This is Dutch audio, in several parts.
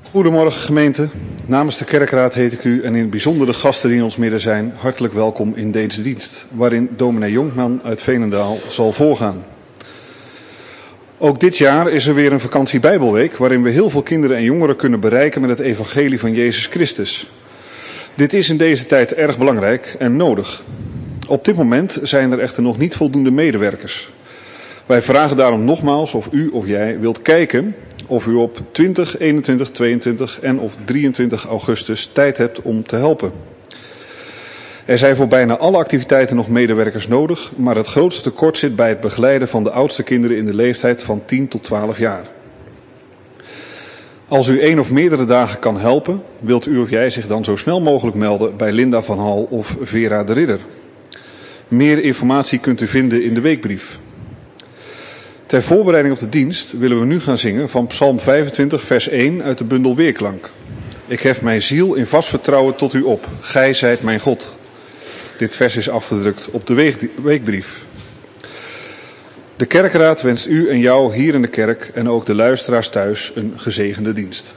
Goedemorgen gemeente. Namens de kerkraad heet ik u en in het bijzonder de gasten die in ons midden zijn hartelijk welkom in deze dienst, waarin dominee Jonkman uit Veenendaal zal voorgaan. Ook dit jaar is er weer een vakantie Bijbelweek, waarin we heel veel kinderen en jongeren kunnen bereiken met het evangelie van Jezus Christus. Dit is in deze tijd erg belangrijk en nodig. Op dit moment zijn er echter nog niet voldoende medewerkers. Wij vragen daarom nogmaals of u of jij wilt kijken of u op 20, 21, 22 en of 23 augustus tijd hebt om te helpen. Er zijn voor bijna alle activiteiten nog medewerkers nodig, maar het grootste tekort zit bij het begeleiden van de oudste kinderen in de leeftijd van 10 tot 12 jaar. Als u 1 of meerdere dagen kan helpen, wilt u of jij zich dan zo snel mogelijk melden bij Linda van Hal of Vera de Ridder. Meer informatie kunt u vinden in de weekbrief. Ter voorbereiding op de dienst willen we nu gaan zingen van Psalm 25 vers 1 uit de bundel Weerklank. Ik hef mijn ziel in vast vertrouwen tot u op, gij zijt mijn God. Dit vers is afgedrukt op de weekbrief. De kerkraad wenst u en jou hier in de kerk en ook de luisteraars thuis een gezegende dienst.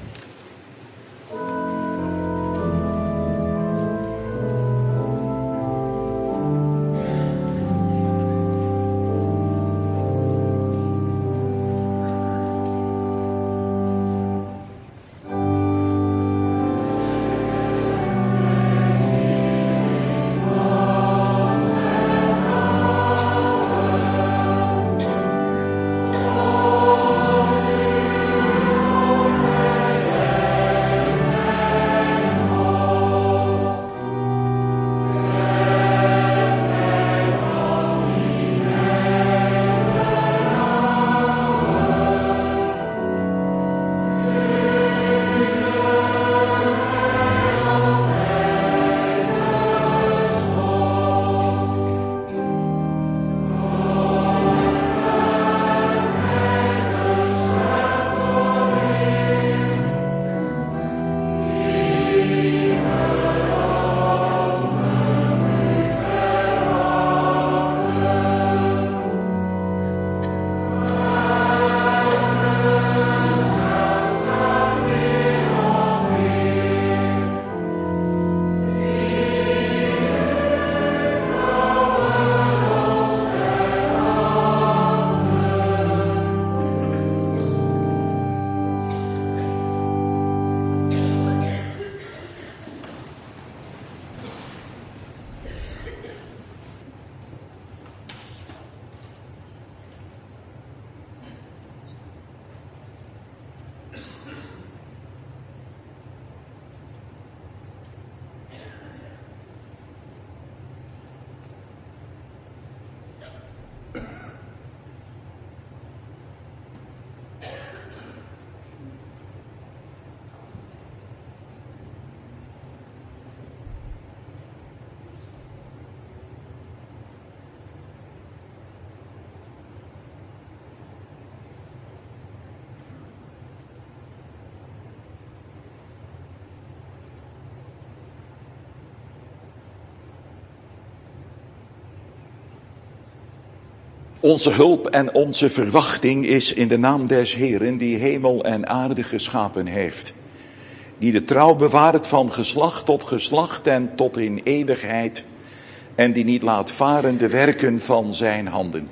Onze hulp en onze verwachting is in de naam des Heeren, die hemel en aarde geschapen heeft. Die de trouw bewaart van geslacht tot geslacht en tot in eeuwigheid. En die niet laat varen de werken van zijn handen.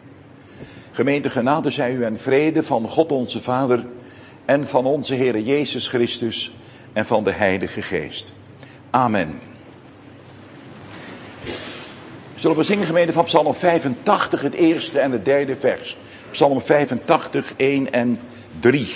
Gemeente, genade zij u en vrede van God onze Vader en van onze Heere Jezus Christus en van de Heilige Geest. Amen. Zullen we zingen, gemeente, van Psalm 85, het eerste en het derde vers. Psalm 85, 1 en 3.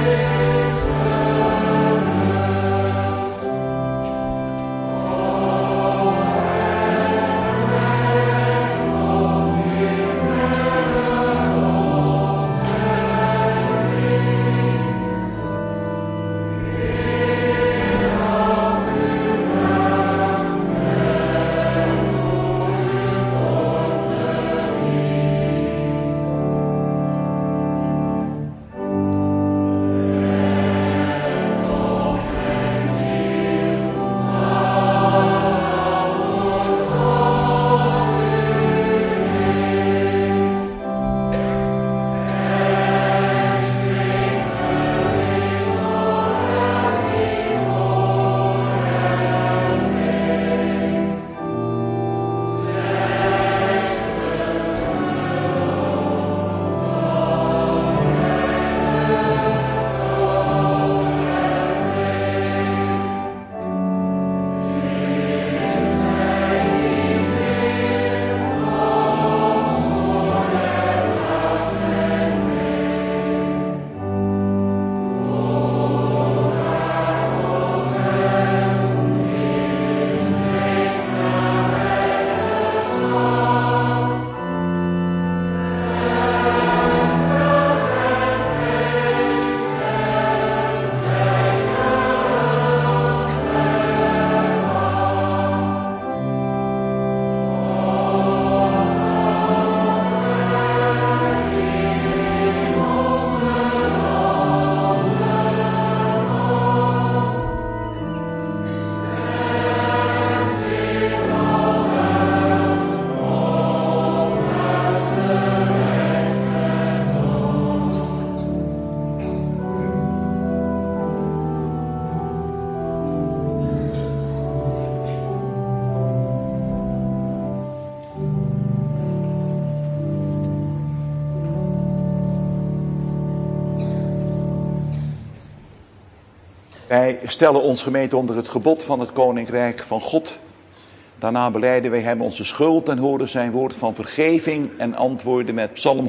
Wij stellen ons gemeente onder het gebod van het Koninkrijk van God. Daarna belijden wij hem onze schuld en horen zijn woord van vergeving en antwoorden met Psalm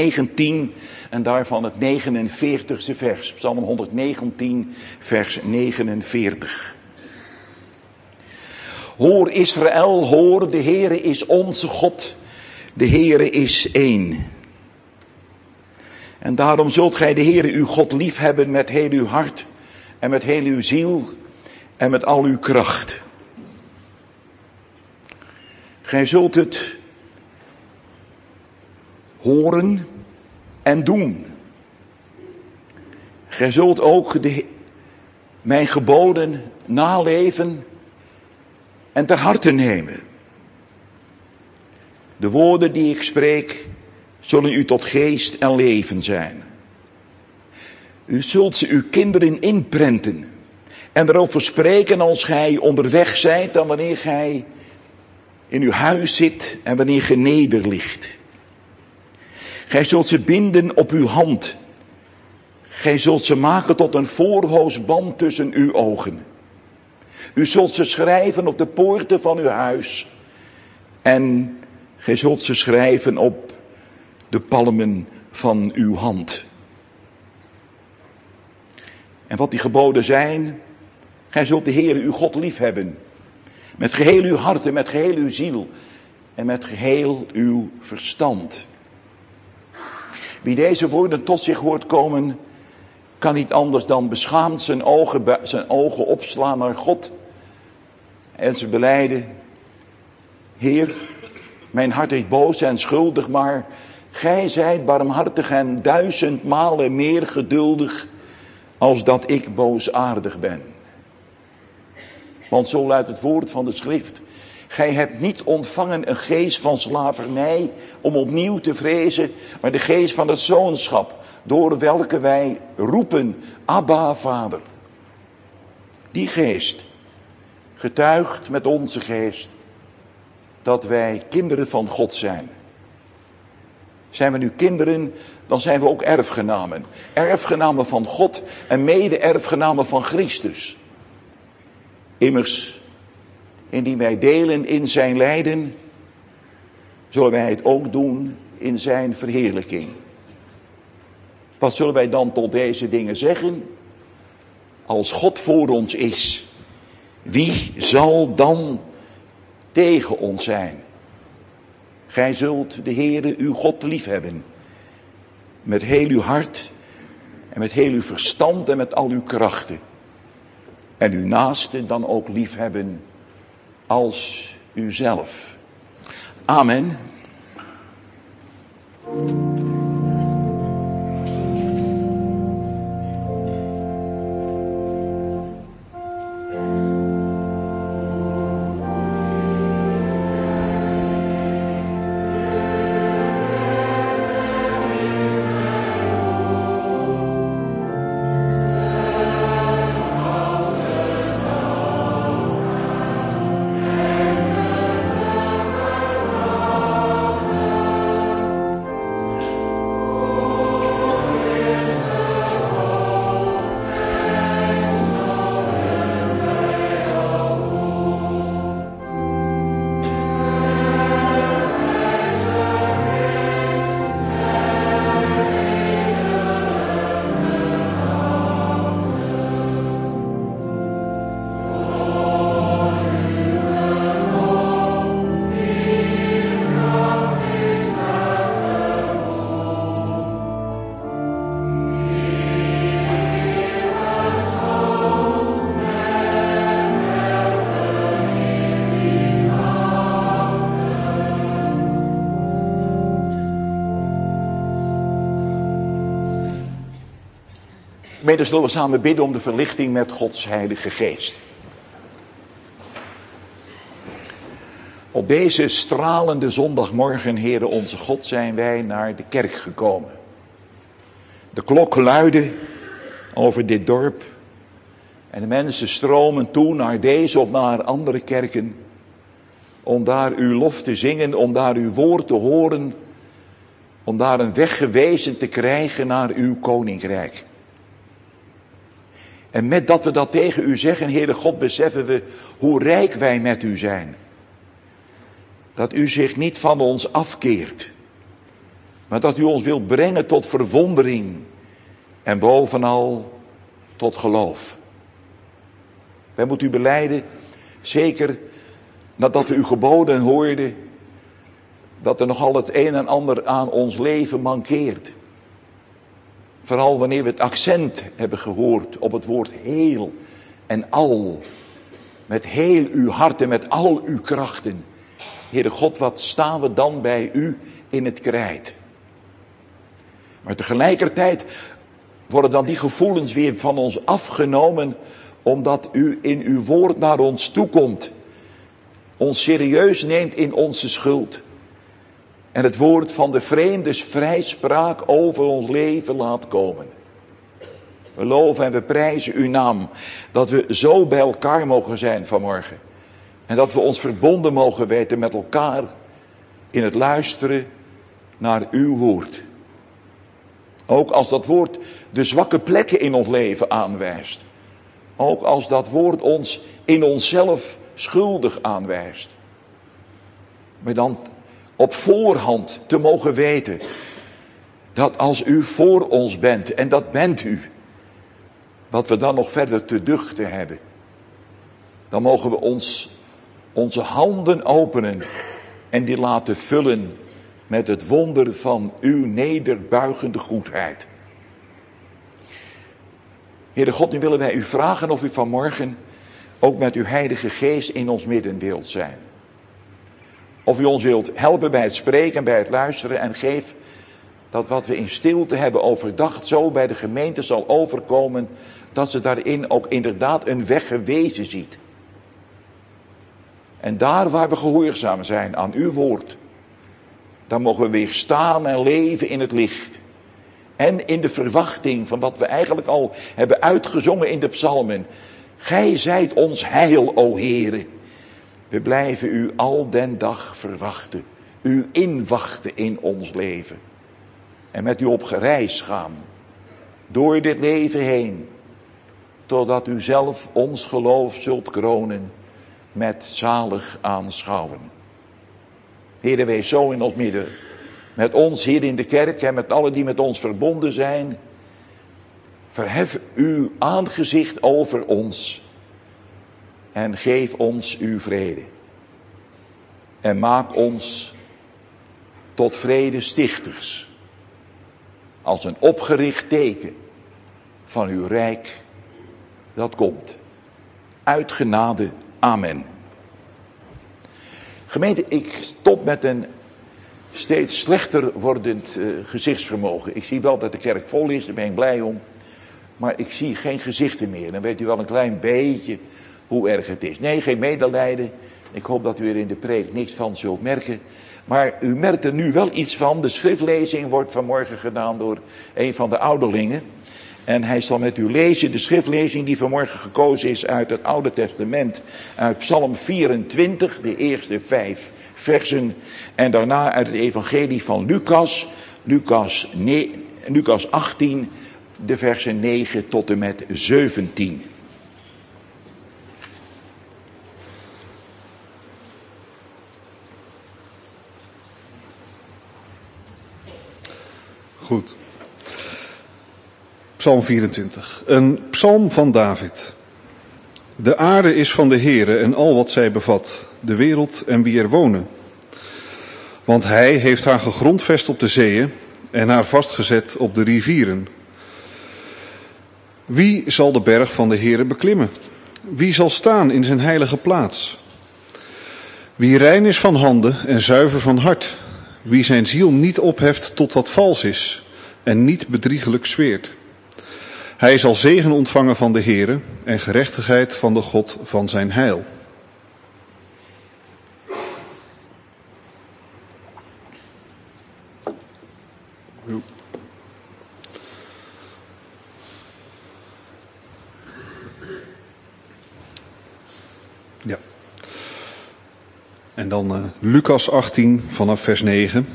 119 en daarvan het 49ste vers. Psalm 119, vers 49. Hoor Israël, hoor, de Heere is onze God, de Heere is één. En daarom zult gij de Heere uw God lief hebben met heel uw hart en met heel uw ziel en met al uw kracht. Gij zult het horen en doen. Gij zult ook mijn geboden naleven en ter harte nemen. De woorden die ik spreek zullen u tot geest en leven zijn. U zult ze uw kinderen inprenten en erover spreken als gij onderweg zijt en wanneer gij in uw huis zit en wanneer gij nederligt. Gij zult ze binden op uw hand. Gij zult ze maken tot een voorhoofdband tussen uw ogen. U zult ze schrijven op de poorten van uw huis. En gij zult ze schrijven op de palmen van uw hand. En wat die geboden zijn, gij zult de Heere uw God lief hebben. Met geheel uw hart en met geheel uw ziel en met geheel uw verstand. Wie deze woorden tot zich hoort komen, kan niet anders dan beschaamd zijn ogen opslaan naar God. En ze belijden: Heer, mijn hart is boos en schuldig, maar gij zijt barmhartig en 1000 malen meer geduldig als dat ik boosaardig ben. Want zo luidt het woord van de schrift: gij hebt niet ontvangen een geest van slavernij om opnieuw te vrezen, maar de geest van het zoonschap, door welke wij roepen, Abba, Vader. Die geest getuigt met onze geest dat wij kinderen van God zijn. Zijn we nu kinderen, dan zijn we ook erfgenamen. Erfgenamen van God en mede-erfgenamen van Christus. Immers, indien wij delen in zijn lijden, zullen wij het ook doen in zijn verheerlijking. Wat zullen wij dan tot deze dingen zeggen? Als God voor ons is, wie zal dan tegen ons zijn? Gij zult de Heere uw God liefhebben. Met heel uw hart en met heel uw verstand en met al uw krachten. En uw naaste dan ook liefhebben als uzelf. Amen. Mede zullen we samen bidden om de verlichting met Gods Heilige Geest. Op deze stralende zondagmorgen, Heere onze God, zijn wij naar de kerk gekomen. De klok luidde over dit dorp en de mensen stromen toe naar deze of naar andere kerken om daar uw lof te zingen, om daar uw woord te horen, om daar een weg gewezen te krijgen naar uw koninkrijk. En met dat we dat tegen u zeggen, Heere God, beseffen we hoe rijk wij met u zijn. Dat u zich niet van ons afkeert, maar dat u ons wilt brengen tot verwondering en bovenal tot geloof. Wij moeten u belijden, zeker nadat we uw geboden hoorden, dat er nogal het een en ander aan ons leven mankeert. Vooral wanneer we het accent hebben gehoord op het woord heel en al. Met heel uw hart en met al uw krachten. Heere God, wat staan we dan bij u in het krijt. Maar tegelijkertijd worden dan die gevoelens weer van ons afgenomen, omdat u in uw woord naar ons toekomt. Ons serieus neemt in onze schuld. En het woord van de vreemdes vrijspraak over ons leven laat komen. We loven en we prijzen uw naam. Dat we zo bij elkaar mogen zijn vanmorgen. En dat we ons verbonden mogen weten met elkaar in het luisteren naar uw woord. Ook als dat woord de zwakke plekken in ons leven aanwijst. Ook als dat woord ons in onszelf schuldig aanwijst. Maar dan op voorhand te mogen weten dat als u voor ons bent, en dat bent u, wat we dan nog verder te duchten hebben, dan mogen we onze handen openen en die laten vullen met het wonder van uw nederbuigende goedheid. Heere God, nu willen wij u vragen of u vanmorgen ook met uw Heilige Geest in ons midden wilt zijn. Of u ons wilt helpen bij het spreken en bij het luisteren en geef dat wat we in stilte hebben overdacht zo bij de gemeente zal overkomen, dat ze daarin ook inderdaad een weg gewezen ziet. En daar waar we gehoorzaam zijn aan uw woord, dan mogen we weer staan en leven in het licht. En in de verwachting van wat we eigenlijk al hebben uitgezongen in de psalmen. Gij zijt ons heil, o Heere. We blijven u al den dag verwachten. U inwachten in ons leven. En met u op gereis gaan. Door dit leven heen. Totdat u zelf ons geloof zult kronen. Met zalig aanschouwen. Heere, wees zo in ons midden. Met ons hier in de kerk en met allen die met ons verbonden zijn. verhef uw aangezicht over ons en geef ons uw vrede. En maak ons tot vredestichters, als een opgericht teken van uw rijk dat komt. Uit genade, amen. Gemeente, ik stop met een steeds slechter wordend gezichtsvermogen. Ik zie wel dat de kerk vol is, daar ben ik blij om. Maar ik zie geen gezichten meer. Dan weet u wel een klein beetje hoe erg het is. Nee, geen medelijden. Ik hoop dat u er in de preek niks van zult merken. Maar u merkt er nu wel iets van. De schriftlezing wordt vanmorgen gedaan door een van de ouderlingen. En hij zal met u lezen de schriftlezing die vanmorgen gekozen is uit het Oude Testament. Uit Psalm 24, de eerste 5 versen. En daarna uit het evangelie van Lucas. Lucas 18, de versen 9 tot en met 17. Goed. Psalm 24. Een psalm van David. De aarde is van de Heere en al wat zij bevat, de wereld en wie er wonen. Want hij heeft haar gegrondvest op de zeeën en haar vastgezet op de rivieren. Wie zal de berg van de Heere beklimmen? Wie zal staan in zijn heilige plaats? Wie rein is van handen en zuiver van hart, wie zijn ziel niet opheft tot wat vals is en niet bedriegelijk zweert. Hij zal zegen ontvangen van de Heere en gerechtigheid van de God van zijn heil. Ja. En dan Lucas 18 vanaf vers 9.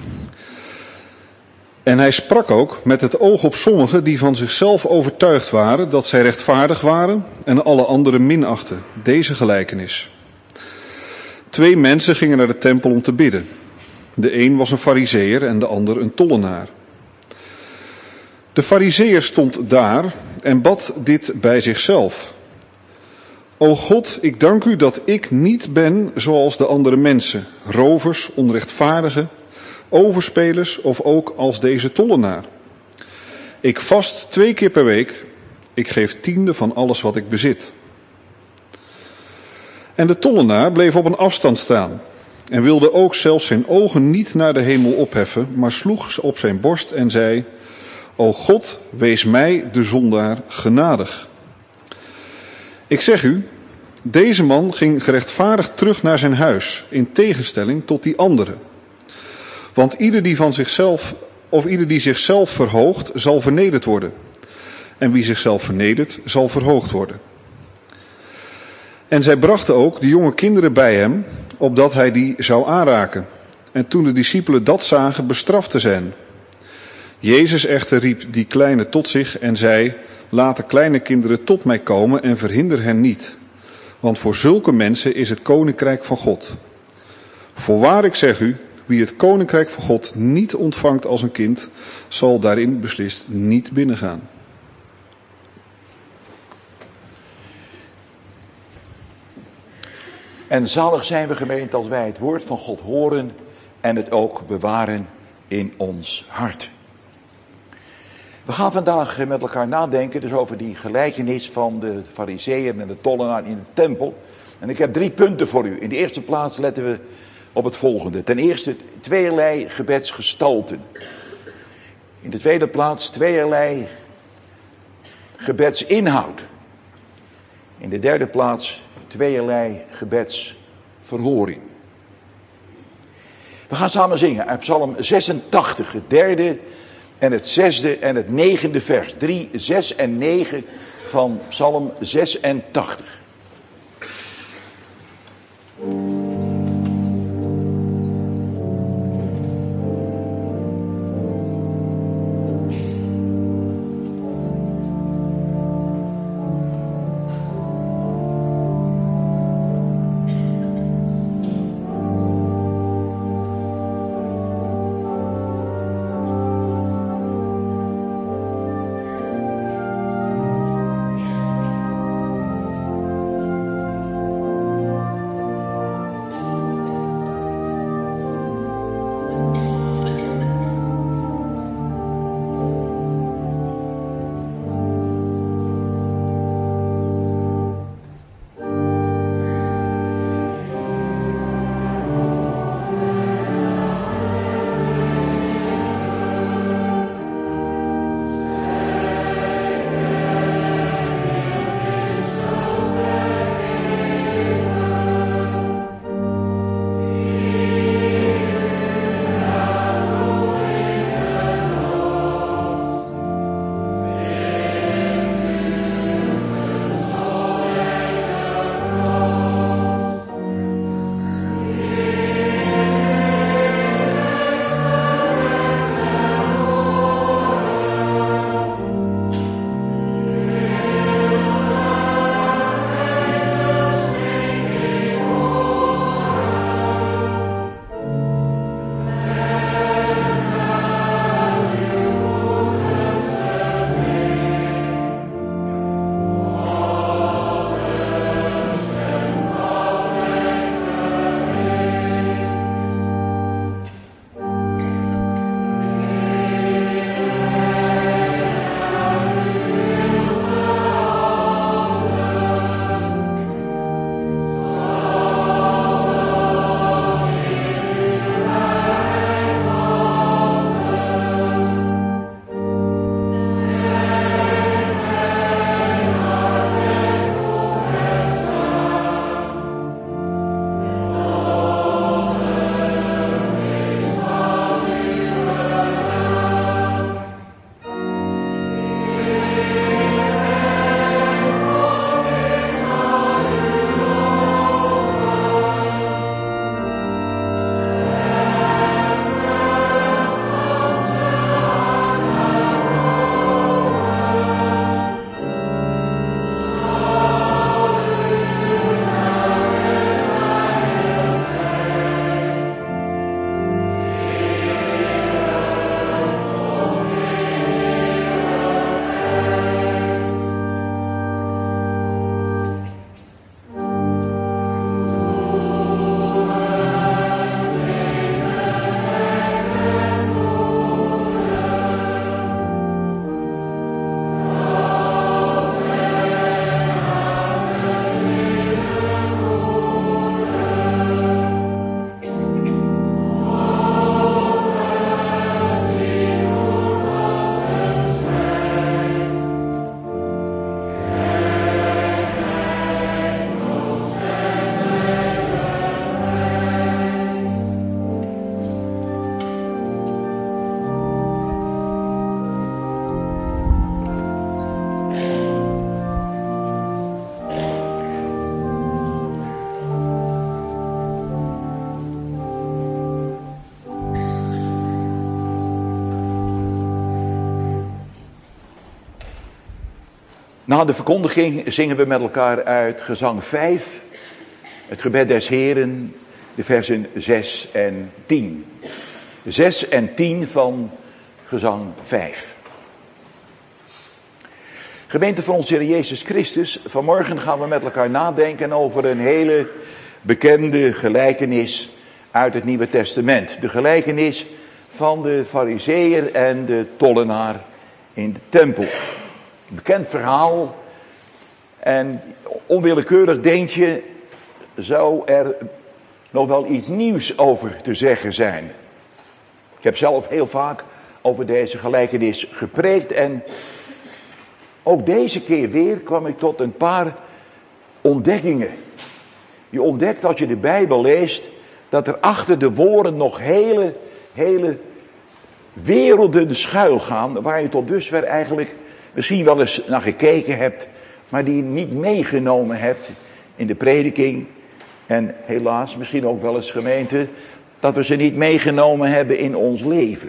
En hij sprak ook met het oog op sommigen die van zichzelf overtuigd waren dat zij rechtvaardig waren en alle anderen minachten. Deze gelijkenis. 2 mensen gingen naar de tempel om te bidden. De een was een farizeeër en de ander een tollenaar. De farizeeër stond daar en bad dit bij zichzelf. O God, ik dank u dat ik niet ben zoals de andere mensen, rovers, onrechtvaardigen, overspelers of ook als deze tollenaar. Ik vast 2 keer per week, ik geef 10e van alles wat ik bezit. En de tollenaar bleef op een afstand staan en wilde ook zelfs zijn ogen niet naar de hemel opheffen, maar sloeg op zijn borst en zei: O God, wees mij, de zondaar, genadig. Ik zeg u, deze man ging gerechtvaardigd terug naar zijn huis, in tegenstelling tot die andere. Want ieder die zichzelf verhoogt, zal vernederd worden. En wie zichzelf vernedert, zal verhoogd worden. En zij brachten ook de jonge kinderen bij hem, opdat hij die zou aanraken. En toen de discipelen dat zagen, bestraften ze hen. Jezus echter riep die kleine tot zich en zei: Laat de kleine kinderen tot mij komen en verhinder hen niet. Want voor zulke mensen is het koninkrijk van God. Voorwaar ik zeg u, wie het koninkrijk van God niet ontvangt als een kind, zal daarin beslist niet binnengaan. En zalig zijn we, gemeente, als wij het woord van God horen en het ook bewaren in ons hart. We gaan vandaag met elkaar nadenken dus over die gelijkenis van de farizeeën en de tollenaar in de tempel. En ik heb 3 punten voor u. In de eerste plaats letten we op het volgende. Ten eerste 2 gebedsgestalten. In de tweede plaats 2 gebedsinhoud. In de derde plaats 2 gebedsverhoring. We gaan samen zingen uit Psalm 86, het 3e en het 6e en het 9e vers. 3, 6 en 9 van Psalm 86. Na de verkondiging zingen we met elkaar uit gezang 5, het gebed des Heren, de versen 6 en 10. 6 en 10 van gezang 5. Gemeente van onze Heer Jezus Christus, vanmorgen gaan we met elkaar nadenken over een hele bekende gelijkenis uit het Nieuwe Testament. De gelijkenis van de Farizeeër en de tollenaar in de tempel. Een bekend verhaal en onwillekeurig denk je, zou er nog wel iets nieuws over te zeggen zijn. Ik heb zelf heel vaak over deze gelijkenis gepreekt en ook deze keer weer kwam ik tot een paar ontdekkingen. Je ontdekt als je de Bijbel leest dat er achter de woorden nog hele werelden schuilgaan waar je tot dusver eigenlijk misschien wel eens naar gekeken hebt, maar die je niet meegenomen hebt in de prediking. En helaas misschien ook wel eens, gemeente, dat we ze niet meegenomen hebben in ons leven.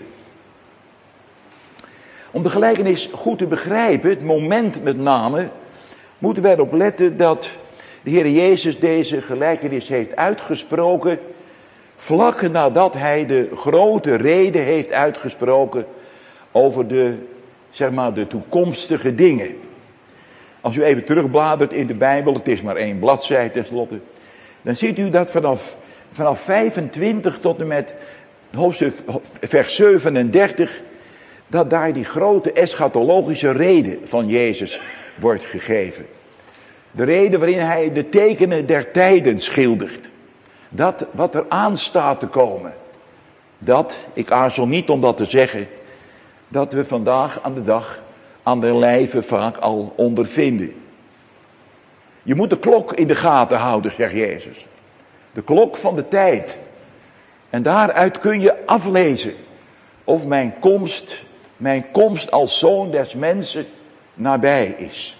Om de gelijkenis goed te begrijpen, het moment met name, moeten we erop letten dat de Heer Jezus deze gelijkenis heeft uitgesproken vlak nadat hij de grote rede heeft uitgesproken over de toekomstige dingen. Als u even terugbladert in de Bijbel, het is maar 1 bladzijde tenslotte, dan ziet u dat vanaf 25 tot en met hoofdstuk vers 37, dat daar die grote eschatologische rede van Jezus wordt gegeven. De rede waarin hij de tekenen der tijden schildert. Dat wat er aan staat te komen. Dat, ik aarzel niet om dat te zeggen, dat we vandaag aan de dag aan de lijve vaak al ondervinden. Je moet de klok in de gaten houden, zegt Jezus. De klok van de tijd. En daaruit kun je aflezen of mijn komst als zoon des mensen nabij is.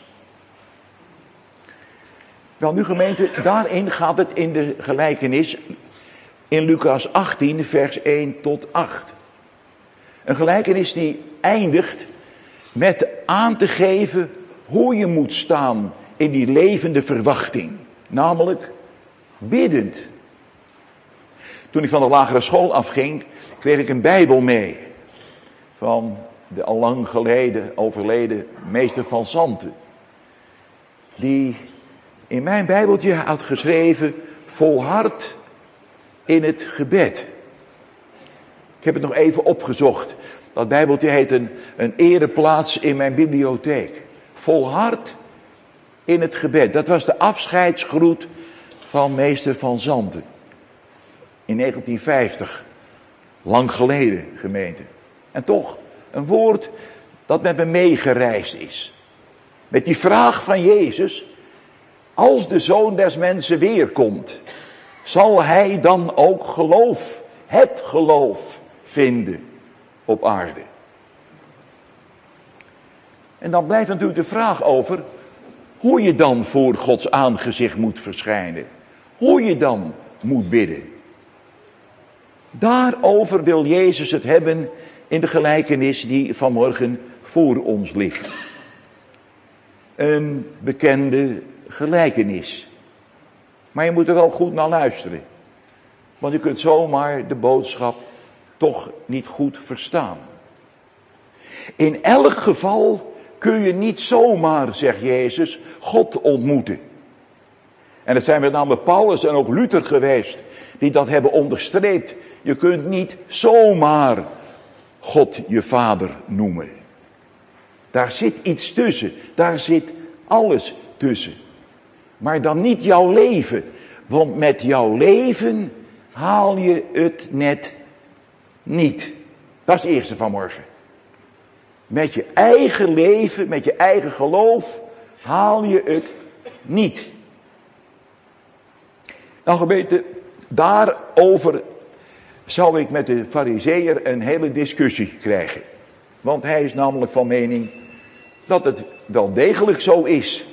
Wel nu gemeente, daarin gaat het in de gelijkenis in Lucas 18 vers 1 tot 8. Een gelijkenis die eindigt met aan te geven hoe je moet staan in die levende verwachting. Namelijk biddend. Toen ik van de lagere school afging, kreeg ik een Bijbel mee. Van de al lang geleden overleden meester van Zanten. Die in mijn Bijbeltje had geschreven, volhard in het gebed. Ik heb het nog even opgezocht. Dat Bijbeltje heet een ereplaats in mijn bibliotheek. Volhard in het gebed. Dat was de afscheidsgroet van meester van Zanten. In 1950. Lang geleden, gemeente. En toch een woord dat met me meegereisd is. Met die vraag van Jezus, als de Zoon des Mensen weerkomt, zal hij dan ook het geloof vinden op aarde? En dan blijft natuurlijk de vraag over hoe je dan voor Gods aangezicht moet verschijnen. Hoe je dan moet bidden. Daarover wil Jezus het hebben in de gelijkenis die vanmorgen voor ons ligt. Een bekende gelijkenis. Maar je moet er wel goed naar luisteren. Want je kunt zomaar de boodschap toch niet goed verstaan. In elk geval kun je niet zomaar, zegt Jezus, God ontmoeten. En het zijn met name Paulus en ook Luther geweest die dat hebben onderstreept. Je kunt niet zomaar God je vader noemen. Daar zit iets tussen. Daar zit alles tussen. Maar dan niet jouw leven. Want met jouw leven haal je het net niet. Dat is het eerste van morgen. Met je eigen leven, met je eigen geloof, haal je het niet. Nou gemeente, daarover zou ik met de Farizeeër een hele discussie krijgen. Want hij is namelijk van mening dat het wel degelijk zo is.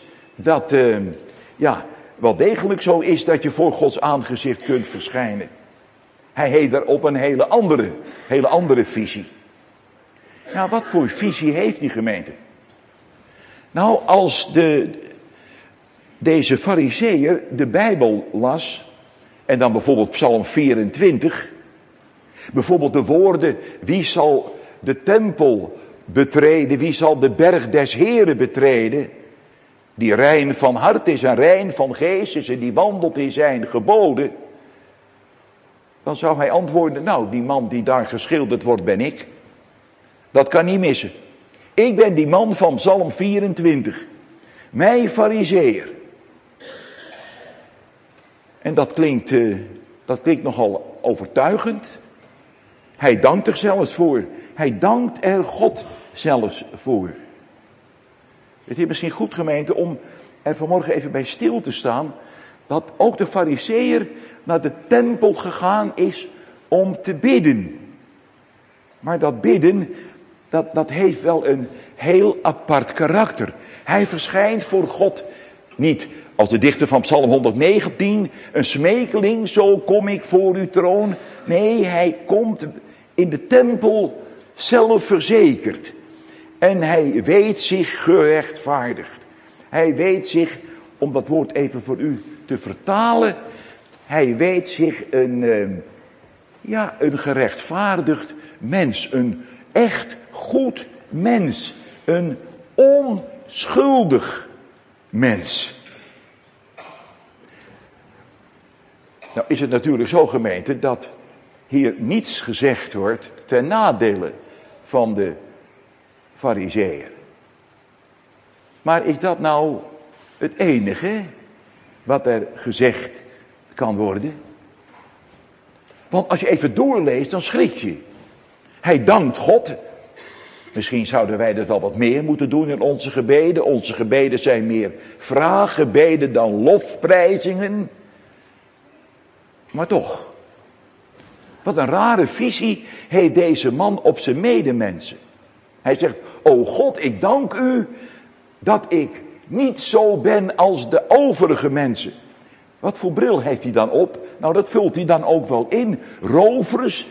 Wel degelijk zo is dat je voor Gods aangezicht kunt verschijnen. Hij heeft daarop een hele andere visie. Nou, wat voor visie heeft die gemeente? Nou, als deze farizeeër de Bijbel las, en dan bijvoorbeeld Psalm 24, bijvoorbeeld de woorden, wie zal de tempel betreden, wie zal de berg des Heren betreden, die rein van hart is en rein van geest is en die wandelt in zijn geboden, dan zou hij antwoorden, nou, die man die daar geschilderd wordt ben ik. Dat kan niet missen. Ik ben die man van Psalm 24. Mijn farizeeër. En dat klinkt nogal overtuigend. Hij dankt er zelfs voor. Hij dankt er God zelfs voor. Het is misschien goed, gemeente, om er vanmorgen even bij stil te staan, dat ook de farizeeër naar de tempel gegaan is om te bidden. Maar dat bidden, dat heeft wel een heel apart karakter. Hij verschijnt voor God niet als de dichter van Psalm 119, een smekeling, zo kom ik voor uw troon. Nee, hij komt in de tempel zelfverzekerd. En hij weet zich gerechtvaardigd. Hij weet zich, om dat woord even voor u te vertalen, hij weet zich een gerechtvaardigd mens. Een echt goed mens. Een onschuldig mens. Nou is het natuurlijk zo, gemeente, dat hier niets gezegd wordt ten nadele van de farizeeër. Maar is dat nou het enige wat er gezegd kan worden? Want als je even doorleest, dan schrik je. Hij dankt God. Misschien zouden wij dat wel wat meer moeten doen in onze gebeden. Onze gebeden zijn meer vraaggebeden dan lofprijzingen. Maar toch, wat een rare visie heeft deze man op zijn medemensen. Hij zegt, o God, ik dank u dat ik niet zo ben als de overige mensen. Wat voor bril heeft hij dan op? Nou, dat vult hij dan ook wel in. Rovers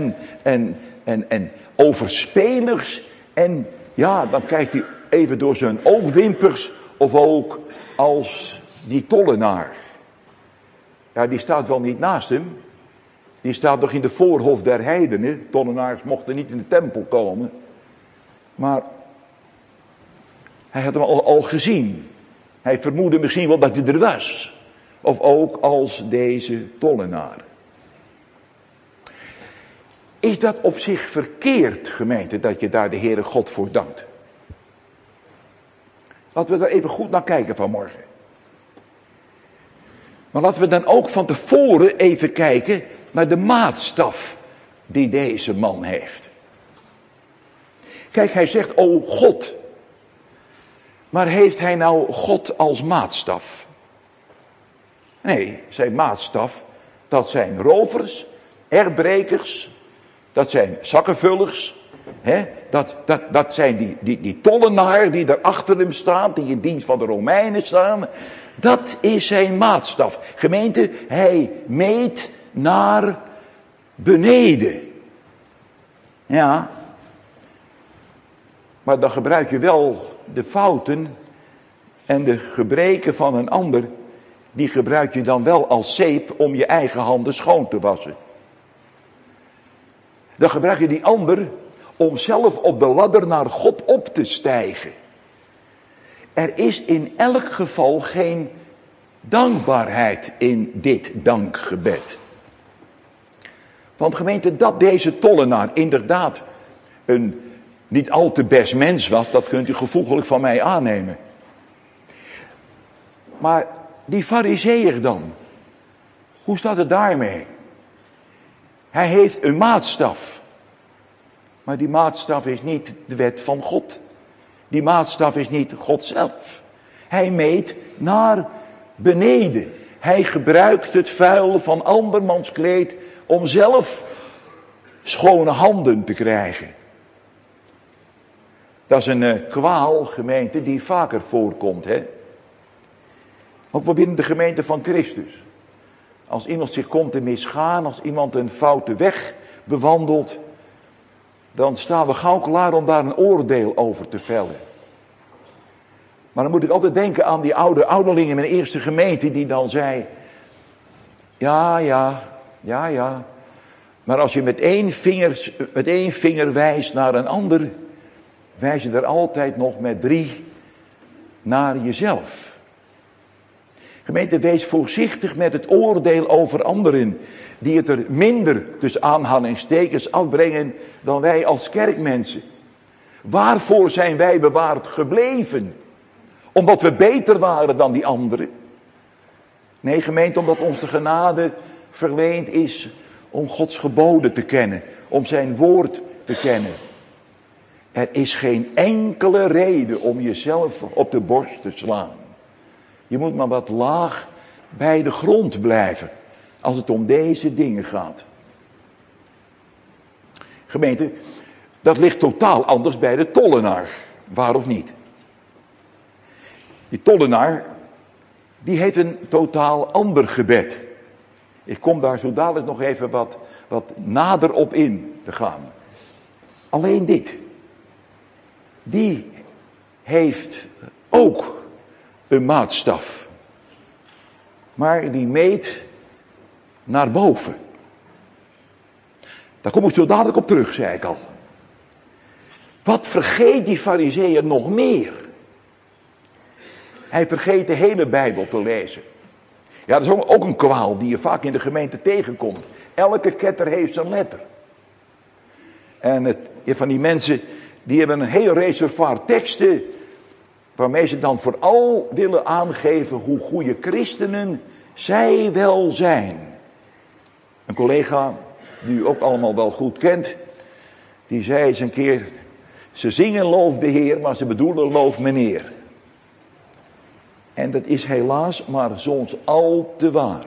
en overspelers. En ja, dan kijkt hij even door zijn oogwimpers. Of ook als die tollenaar. Ja, die staat wel niet naast hem. Die staat nog in de voorhof der heidenen. Tollenaars mochten niet in de tempel komen. Maar hij had hem al gezien. Hij vermoedde misschien wel dat hij er was. Of ook als deze tollenaar. Is dat op zich verkeerd, gemeente, dat je daar de Heere God voor dankt? Laten we daar even goed naar kijken vanmorgen. Maar laten we dan ook van tevoren even kijken naar de maatstaf die deze man heeft. Kijk, hij zegt, o God. Maar heeft hij nou God als maatstaf? Nee, zijn maatstaf, dat zijn rovers, erbrekers, dat zijn zakkenvullers. Dat zijn die tollenaar die daar achter hem staat, die in dienst van de Romeinen staan. Dat is zijn maatstaf. Gemeente, hij meet naar beneden. Ja. Maar dan gebruik je wel de fouten en de gebreken van een ander. Die gebruik je dan wel als zeep om je eigen handen schoon te wassen. Dan gebruik je die ander om zelf op de ladder naar God op te stijgen. Er is in elk geval geen dankbaarheid in dit dankgebed. Want gemeente, dat deze tollenaar inderdaad een niet al te best mens was, dat kunt u gevoeglijk van mij aannemen. Maar die farizeeër dan, hoe staat het daarmee? Hij heeft een maatstaf. Maar die maatstaf is niet de wet van God. Die maatstaf is niet God zelf. Hij meet naar beneden. Hij gebruikt het vuil van andermans kleed om zelf schone handen te krijgen. Dat is een kwaal, gemeente, die vaker voorkomt, hè. Ook wel binnen de gemeente van Christus. Als iemand zich komt te misgaan, als iemand een foute weg bewandelt, dan staan we gauw klaar om daar een oordeel over te vellen. Maar dan moet ik altijd denken aan die oude ouderling in mijn eerste gemeente die dan zei, ja. Maar als je met één vinger wijst naar een ander, wijs je er altijd nog met 3 naar jezelf. Gemeente, wees voorzichtig met het oordeel over anderen, die het er minder, dus aanhalingstekens, afbrengen dan wij als kerkmensen. Waarvoor zijn wij bewaard gebleven? Omdat we beter waren dan die anderen? Nee, gemeente, omdat ons de genade verleend is om Gods geboden te kennen, om zijn woord te kennen. Er is geen enkele reden om jezelf op de borst te slaan. Je moet maar wat laag bij de grond blijven als het om deze dingen gaat. Gemeente, dat ligt totaal anders bij de tollenaar, waar of niet? Die tollenaar, die heeft een totaal ander gebed. Ik kom daar zo dadelijk nog even wat nader op in te gaan. Alleen dit. Die heeft ook een maatstaf. Maar die meet naar boven. Daar kom ik zo dadelijk op terug, zei ik al. Wat vergeet die farizeeër nog meer? Hij vergeet de hele Bijbel te lezen. Ja, dat is ook een kwaal die je vaak in de gemeente tegenkomt. Elke ketter heeft zijn letter. En van die mensen, die hebben een heel reservoir teksten, waarmee ze dan vooral willen aangeven hoe goede christenen zij wel zijn. Een collega, die u ook allemaal wel goed kent, die zei eens een keer, ze zingen loof de Heer, maar ze bedoelen loof meneer. En dat is helaas maar soms al te waar.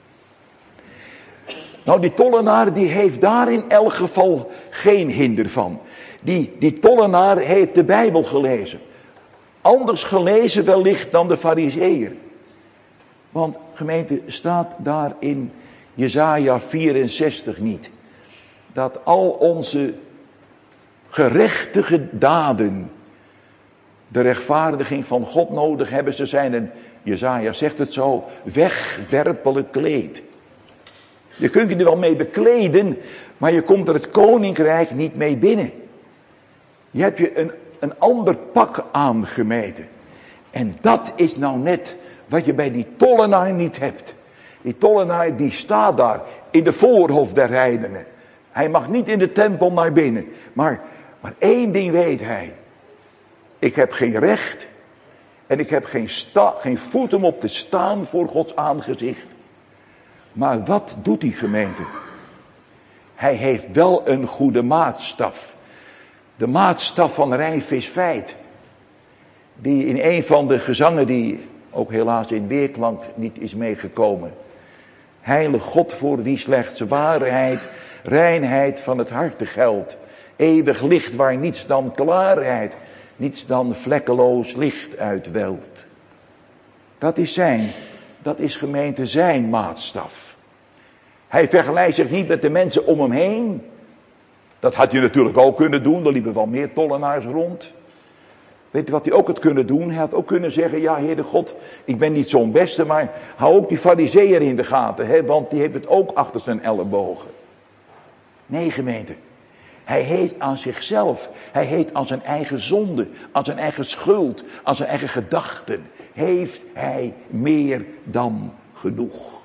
Nou, die tollenaar die heeft daar in elk geval geen hinder van. Die tollenaar heeft de Bijbel gelezen. Anders gelezen wellicht dan de farizeeër. Want gemeente, staat daar in Jesaja 64 niet dat al onze gerechtige daden de rechtvaardiging van God nodig hebben. Ze zijn een, Jesaja zegt het zo, wegwerpelijk kleed. Je kunt je er wel mee bekleden, maar je komt er het koninkrijk niet mee binnen. Je hebt je een ander pak aangemeten. En dat is nou net wat je bij die tollenaar niet hebt. Die tollenaar die staat daar in de voorhof der heidenen. Hij mag niet in de tempel naar binnen. Maar één ding weet hij. Ik heb geen recht. En ik heb geen voet om op te staan voor Gods aangezicht. Maar wat doet die gemeente? Hij heeft wel een goede maatstaf. De maatstaf van Rijnvis Veit. Die in een van de gezangen die ook helaas in weerklank niet is meegekomen. Heilig God voor wie slechts waarheid, reinheid van het harte geldt. Eeuwig licht waar niets dan klaarheid, niets dan vlekkeloos licht uitwelt. Dat is gemeente zijn maatstaf. Hij vergelijkt zich niet met de mensen om hem heen. Dat had hij natuurlijk ook kunnen doen, er liepen wel meer tollenaars rond. Weet je wat hij ook had kunnen doen? Hij had ook kunnen zeggen, ja Heere God, ik ben niet zo'n beste, maar hou ook die farizeeër in de gaten, hè, want die heeft het ook achter zijn ellebogen. Nee gemeente, hij heeft aan zichzelf, hij heeft aan zijn eigen zonde, aan zijn eigen schuld, aan zijn eigen gedachten, heeft hij meer dan genoeg.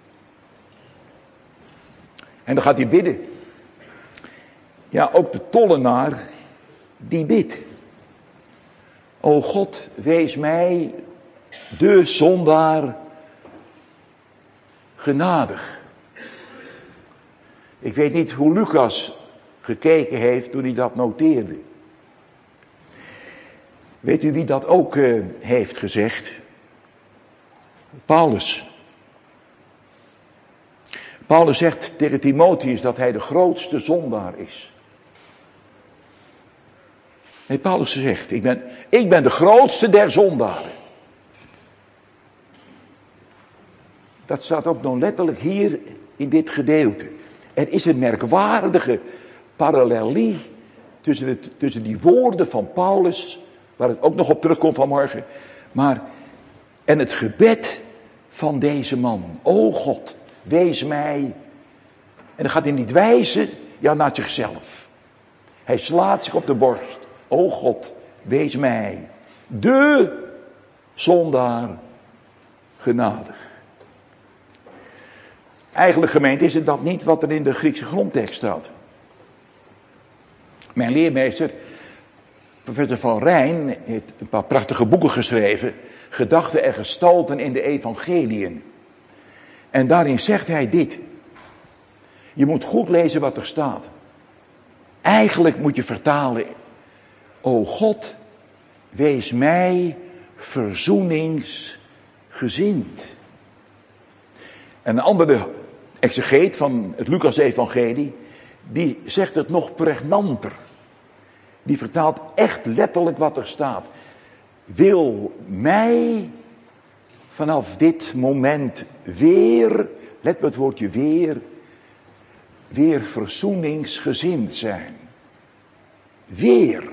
En dan gaat hij bidden. Ja, ook de tollenaar, die bidt. O God, wees mij, de zondaar, genadig. Ik weet niet hoe Lucas gekeken heeft toen hij dat noteerde. Weet u wie dat ook heeft gezegd? Paulus. Paulus zegt tegen Timotheus dat hij de grootste zondaar is. Nee, Paulus zegt, ik ben de grootste der zondaren. Dat staat ook nog letterlijk hier in dit gedeelte. Er is een merkwaardige parallelie tussen die woorden van Paulus, waar het ook nog op terugkomt vanmorgen, En het gebed van deze man. O God, wees mij. En dan gaat hij niet wijzen, naar zichzelf. Hij slaat zich op de borst. O God, wees mij. De zondaar genadig. Eigenlijk, gemeente, is het dat niet wat er in de Griekse grondtekst staat. Mijn leermeester, professor Van Rijn, heeft een paar prachtige boeken geschreven. Gedachten en gestalten in de evangeliën. En daarin zegt hij dit. Je moet goed lezen wat er staat. Eigenlijk moet je vertalen. O God, wees mij verzoeningsgezind. En een andere exegeet van het Lucas-evangelie, die zegt het nog pregnanter. Die vertaalt echt letterlijk wat er staat. Wil mij vanaf dit moment weer, let op het woordje weer verzoeningsgezind zijn. Weer.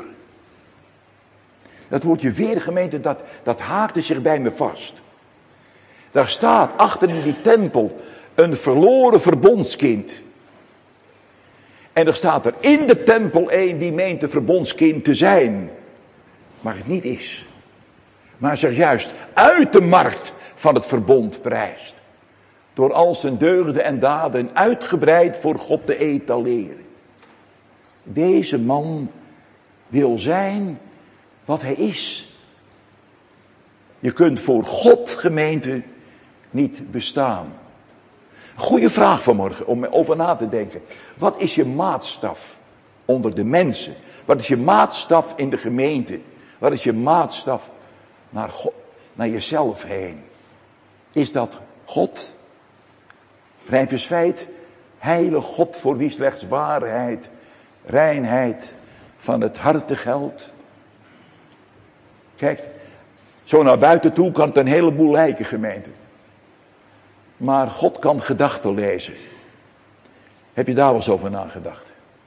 Dat woordje weer, gemeente, dat haakte zich bij me vast. Daar staat achter in die tempel een verloren verbondskind. En er staat er in de tempel een die meent een verbondskind te zijn. Maar het niet is. Maar zich juist uit de markt van het verbond prijst. Door al zijn deugden en daden uitgebreid voor God te etaleren. Deze man wil zijn wat hij is. Je kunt voor God, gemeente, niet bestaan. Een goede vraag vanmorgen om over na te denken. Wat is je maatstaf onder de mensen? Wat is je maatstaf in de gemeente? Wat is je maatstaf naar God, naar jezelf heen? Is dat God? Rijnvers feit, heilige God voor wie slechts waarheid, reinheid van het harte geldt. Kijk, zo naar buiten toe kan het een heleboel lijken, gemeente. Maar God kan gedachten lezen. Heb je daar wel eens over nagedacht?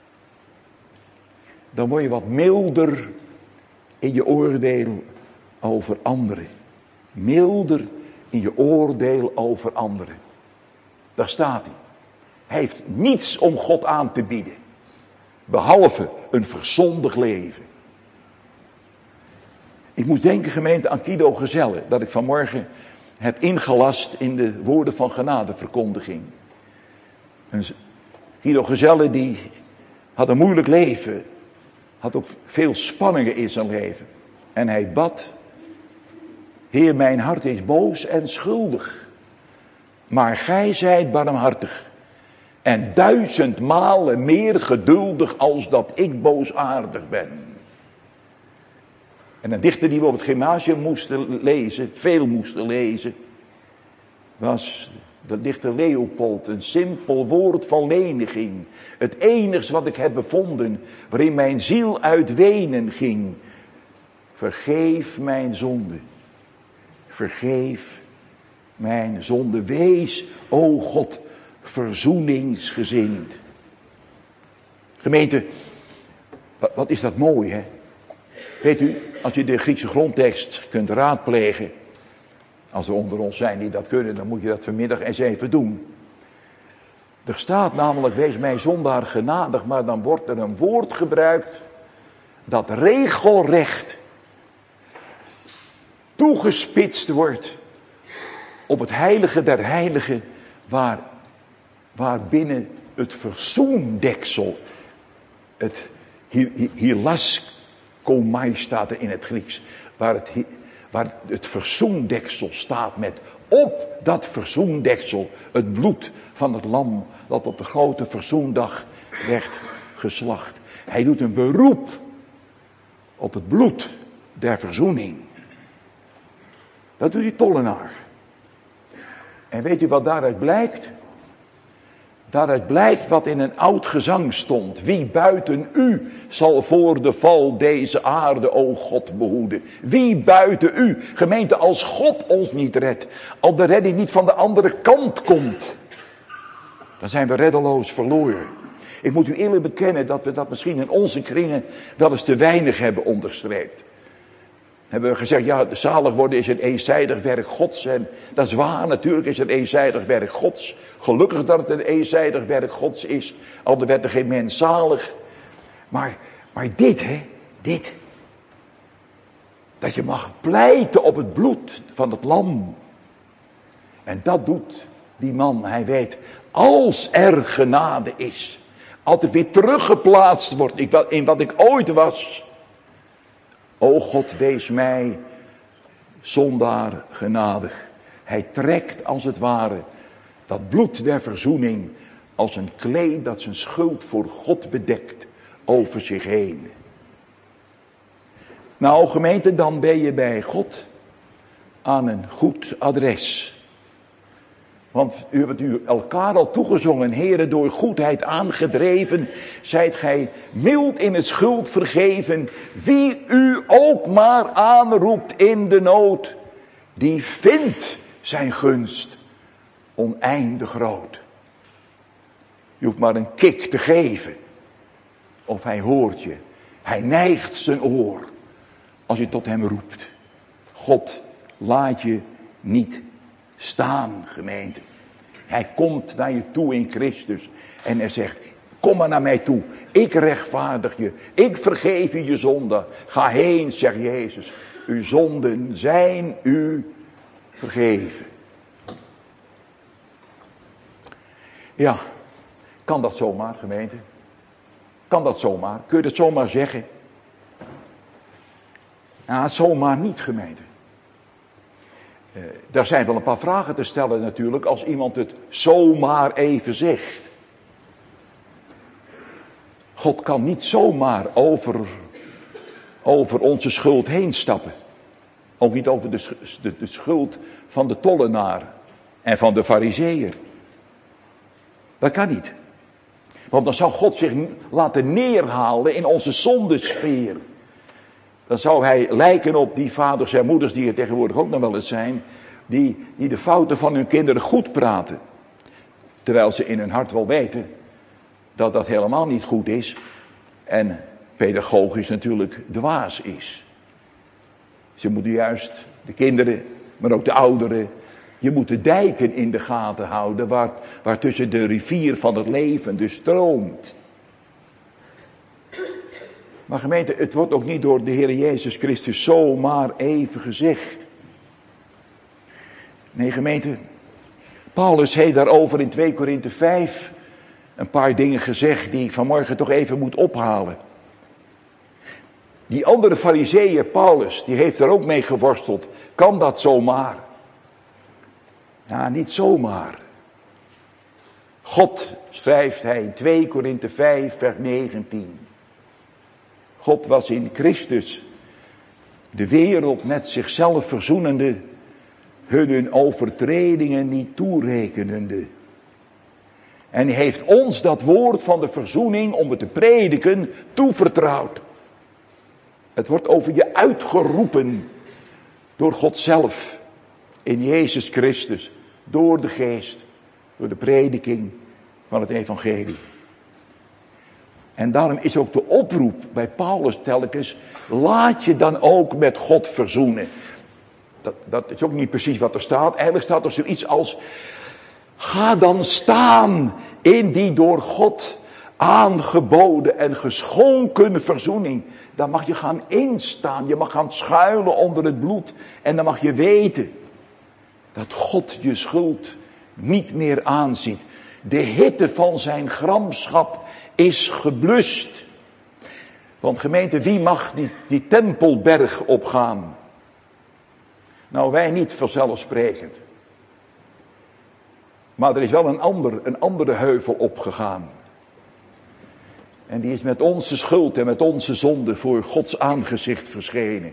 Dan word je wat milder in je oordeel over anderen. Milder in je oordeel over anderen. Daar staat hij. Hij heeft niets om God aan te bieden. Behalve een verzondigd leven. Ik moet denken, gemeente, aan Guido Gezelle. Dat ik vanmorgen heb ingelast in de woorden van genadeverkondiging. Guido Gezelle die had een moeilijk leven. Had ook veel spanningen in zijn leven. En hij bad. Heer, mijn hart is boos en schuldig. Maar gij zijt barmhartig. En 1000 malen meer geduldig als dat ik boosaardig ben. En een dichter die we op het gymnasium moesten lezen, veel moesten lezen, was de dichter Leopold. Een simpel woord van leniging. Het enigste wat ik heb bevonden, waarin mijn ziel uit wenen ging. Vergeef mijn zonde. Vergeef mijn zonde. Wees, o God, verzoeningsgezind. Gemeente, wat is dat mooi, hè? Weet u, als je de Griekse grondtekst kunt raadplegen, als er onder ons zijn die dat kunnen, dan moet je dat vanmiddag eens even doen. Er staat namelijk, wees mij zondaar genadig, maar dan wordt er een woord gebruikt dat regelrecht toegespitst wordt op het heilige der heiligen, waar binnen het verzoendeksel, het hilaskomai staat er in het Grieks, waar het verzoendeksel staat met op dat verzoendeksel het bloed van het lam dat op de grote verzoendag werd geslacht. Hij doet een beroep op het bloed der verzoening. Dat doet die tollenaar. En weet u wat daaruit blijkt? Daaruit blijkt wat in een oud gezang stond. Wie buiten u zal voor de val deze aarde, o God, behoeden. Wie buiten u? Gemeente, als God ons niet redt, als de redding niet van de andere kant komt, dan zijn we reddeloos verloren. Ik moet u eerlijk bekennen dat we dat misschien in onze kringen wel eens te weinig hebben onderstreept. Hebben we gezegd, ja, zalig worden is een eenzijdig werk Gods. En dat is waar, natuurlijk is het een eenzijdig werk Gods. Gelukkig dat het een eenzijdig werk Gods is. Anders werd er geen mens zalig. Maar dit, dit. Dat je mag pleiten op het bloed van het lam. En dat doet die man. Hij weet, als er genade is. Altijd weer teruggeplaatst wordt in wat ik ooit was. O God, wees mij zondaar genadig. Hij trekt als het ware dat bloed der verzoening als een kleed dat zijn schuld voor God bedekt over zich heen. Nou gemeente, dan ben je bij God aan een goed adres. Want u hebt u elkaar al toegezongen, Heere, door goedheid aangedreven, zijt gij mild in het schuld vergeven. Wie u ook maar aanroept in de nood, die vindt zijn gunst oneindig groot. Je hoeft maar een kik te geven, of hij hoort je. Hij neigt zijn oor als je tot hem roept. God laat je niet staan, gemeente. Hij komt naar je toe in Christus. En hij zegt, kom maar naar mij toe. Ik rechtvaardig je. Ik vergeef je zonde. Ga heen, zegt Jezus. Uw zonden zijn u vergeven. Ja, kan dat zomaar, gemeente? Kan dat zomaar? Kun je dat zomaar zeggen? Nou, zomaar niet, gemeente. Daar zijn wel een paar vragen te stellen natuurlijk, als iemand het zomaar even zegt. God kan niet zomaar over onze schuld heen stappen. Ook niet over de schuld van de tollenaar en van de farizeeër. Dat kan niet. Want dan zou God zich laten neerhalen in onze zondesfeer. Dan zou hij lijken op die vaders en moeders die er tegenwoordig ook nog wel eens zijn. Die de fouten van hun kinderen goed praten. Terwijl ze in hun hart wel weten dat dat helemaal niet goed is. En pedagogisch natuurlijk dwaas is. Ze moeten juist de kinderen, maar ook de ouderen. Je moet de dijken in de gaten houden waar tussen de rivier van het leven dus stroomt. Maar gemeente, het wordt ook niet door de Heer Jezus Christus zomaar even gezegd. Nee gemeente, Paulus heeft daarover in 2 Korinthe 5 een paar dingen gezegd die ik vanmorgen toch even moet ophalen. Die andere farizeeër, Paulus, die heeft er ook mee geworsteld. Kan dat zomaar? Ja, niet zomaar. God, schrijft hij in 2 Korinthe 5 vers 19. God was in Christus de wereld met zichzelf verzoenende, hun overtredingen niet toerekenende. En hij heeft ons dat woord van de verzoening om het te prediken toevertrouwd. Het wordt over je uitgeroepen door God zelf in Jezus Christus, door de geest, door de prediking van het evangelie. En daarom is ook de oproep bij Paulus telkens, laat je dan ook met God verzoenen. Dat is ook niet precies wat er staat. Eigenlijk staat er zoiets als, ga dan staan in die door God aangeboden en geschonken verzoening. Daar mag je gaan instaan, je mag gaan schuilen onder het bloed. En dan mag je weten dat God je schuld niet meer aanziet. De hitte van zijn gramschap is geblust. Want gemeente, wie mag die tempelberg opgaan? Nou, wij niet vanzelfsprekend. Maar er is wel een andere heuvel opgegaan. En die is met onze schuld en met onze zonde voor Gods aangezicht verschenen.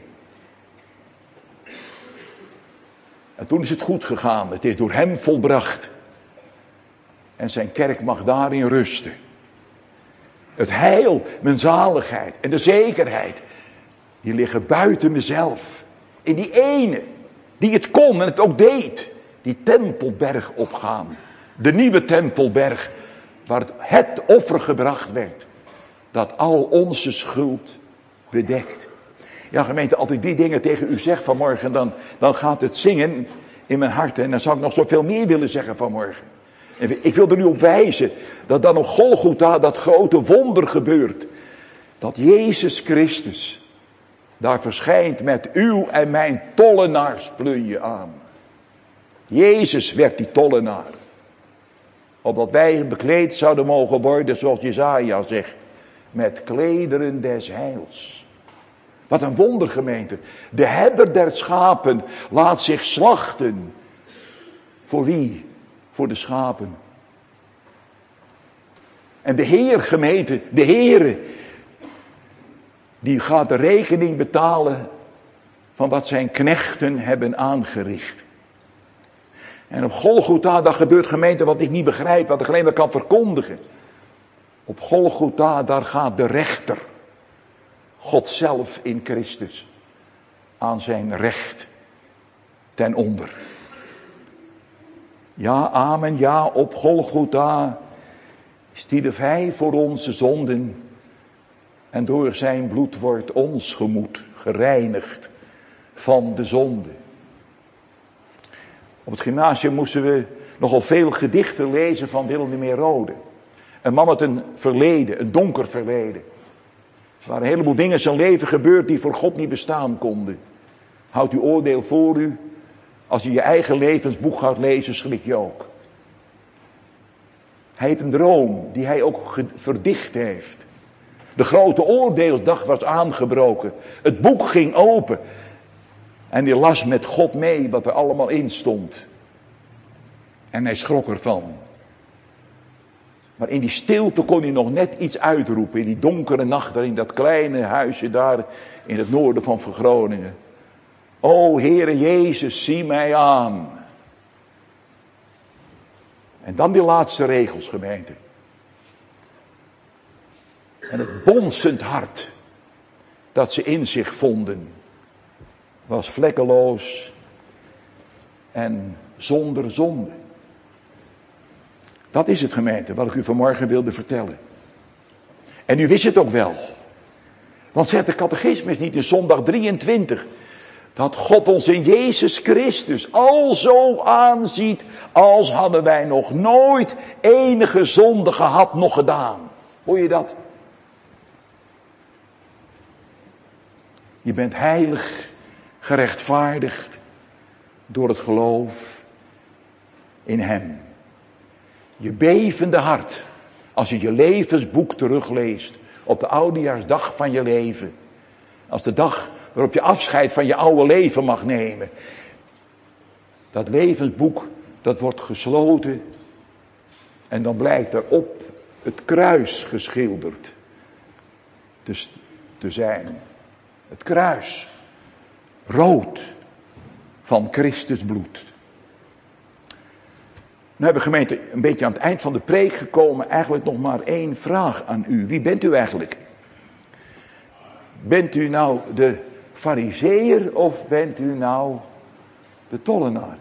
En toen is het goed gegaan. Het is door hem volbracht. En zijn kerk mag daarin rusten. Het heil, mijn zaligheid en de zekerheid, die liggen buiten mezelf. In die ene, die het kon en het ook deed. Die tempelberg opgaan. De nieuwe tempelberg, waar het offer gebracht werd. Dat al onze schuld bedekt. Ja, gemeente, als ik die dingen tegen u zeg vanmorgen, dan gaat het zingen in mijn hart. En dan zou ik nog zoveel meer willen zeggen vanmorgen. En ik wil er nu op wijzen dat dan op Golgotha dat grote wonder gebeurt. Dat Jezus Christus daar verschijnt met uw en mijn tollenaarsplunje aan. Jezus werd die tollenaar. Opdat wij bekleed zouden mogen worden, zoals Jesaja zegt, met klederen des heils. Wat een wonder, gemeente. De herder der schapen laat zich slachten. Voor wie? Voor de schapen. En de Heer, gemeente, de Heere, die gaat de rekening betalen van wat zijn knechten hebben aangericht. En op Golgotha, daar gebeurt, gemeente, wat ik niet begrijp, wat ik alleen maar kan verkondigen. Op Golgotha, daar gaat de rechter, God zelf in Christus, aan zijn recht ten onder. Ja, amen, ja, op Golgotha stierf hij voor onze zonden. En door zijn bloed wordt ons gemoed gereinigd van de zonde. Op het gymnasium moesten we nogal veel gedichten lezen van Wildemeer Rode. Een man met een verleden, een donker verleden. Er waren een heleboel dingen in zijn leven gebeurd die voor God niet bestaan konden. Houd uw oordeel voor u. Als je je eigen levensboek gaat lezen, schrik je ook. Hij heeft een droom die hij ook verdicht heeft. De grote oordeelsdag was aangebroken. Het boek ging open. En hij las met God mee wat er allemaal in stond. En hij schrok ervan. Maar in die stilte kon hij nog net iets uitroepen. In die donkere nacht daar in dat kleine huisje daar in het noorden van Groningen. O Heere Jezus, zie mij aan. En dan die laatste regels, gemeente. En het bonzend hart dat ze in zich vonden, was vlekkeloos en zonder zonde. Dat is het, gemeente, wat ik u vanmorgen wilde vertellen. En u wist het ook wel. Want zegt de catechismus niet in zondag 23... dat God ons in Jezus Christus al zo aanziet als hadden wij nog nooit enige zonde gehad nog gedaan. Hoor je dat? Je bent heilig, gerechtvaardigd door het geloof in Hem. Je bevende hart, als je je levensboek terugleest op de oudejaarsdag van je leven. Als de dag waarop je afscheid van je oude leven mag nemen. Dat levensboek, dat wordt gesloten. En dan blijkt er op het kruis geschilderd te zijn. Het kruis. Rood van Christus bloed. Nu hebben we, gemeente, een beetje aan het eind van de preek gekomen. Eigenlijk nog maar één vraag aan u. Wie bent u eigenlijk? Bent u nou de Farizeeër of bent u nou de tollenaar?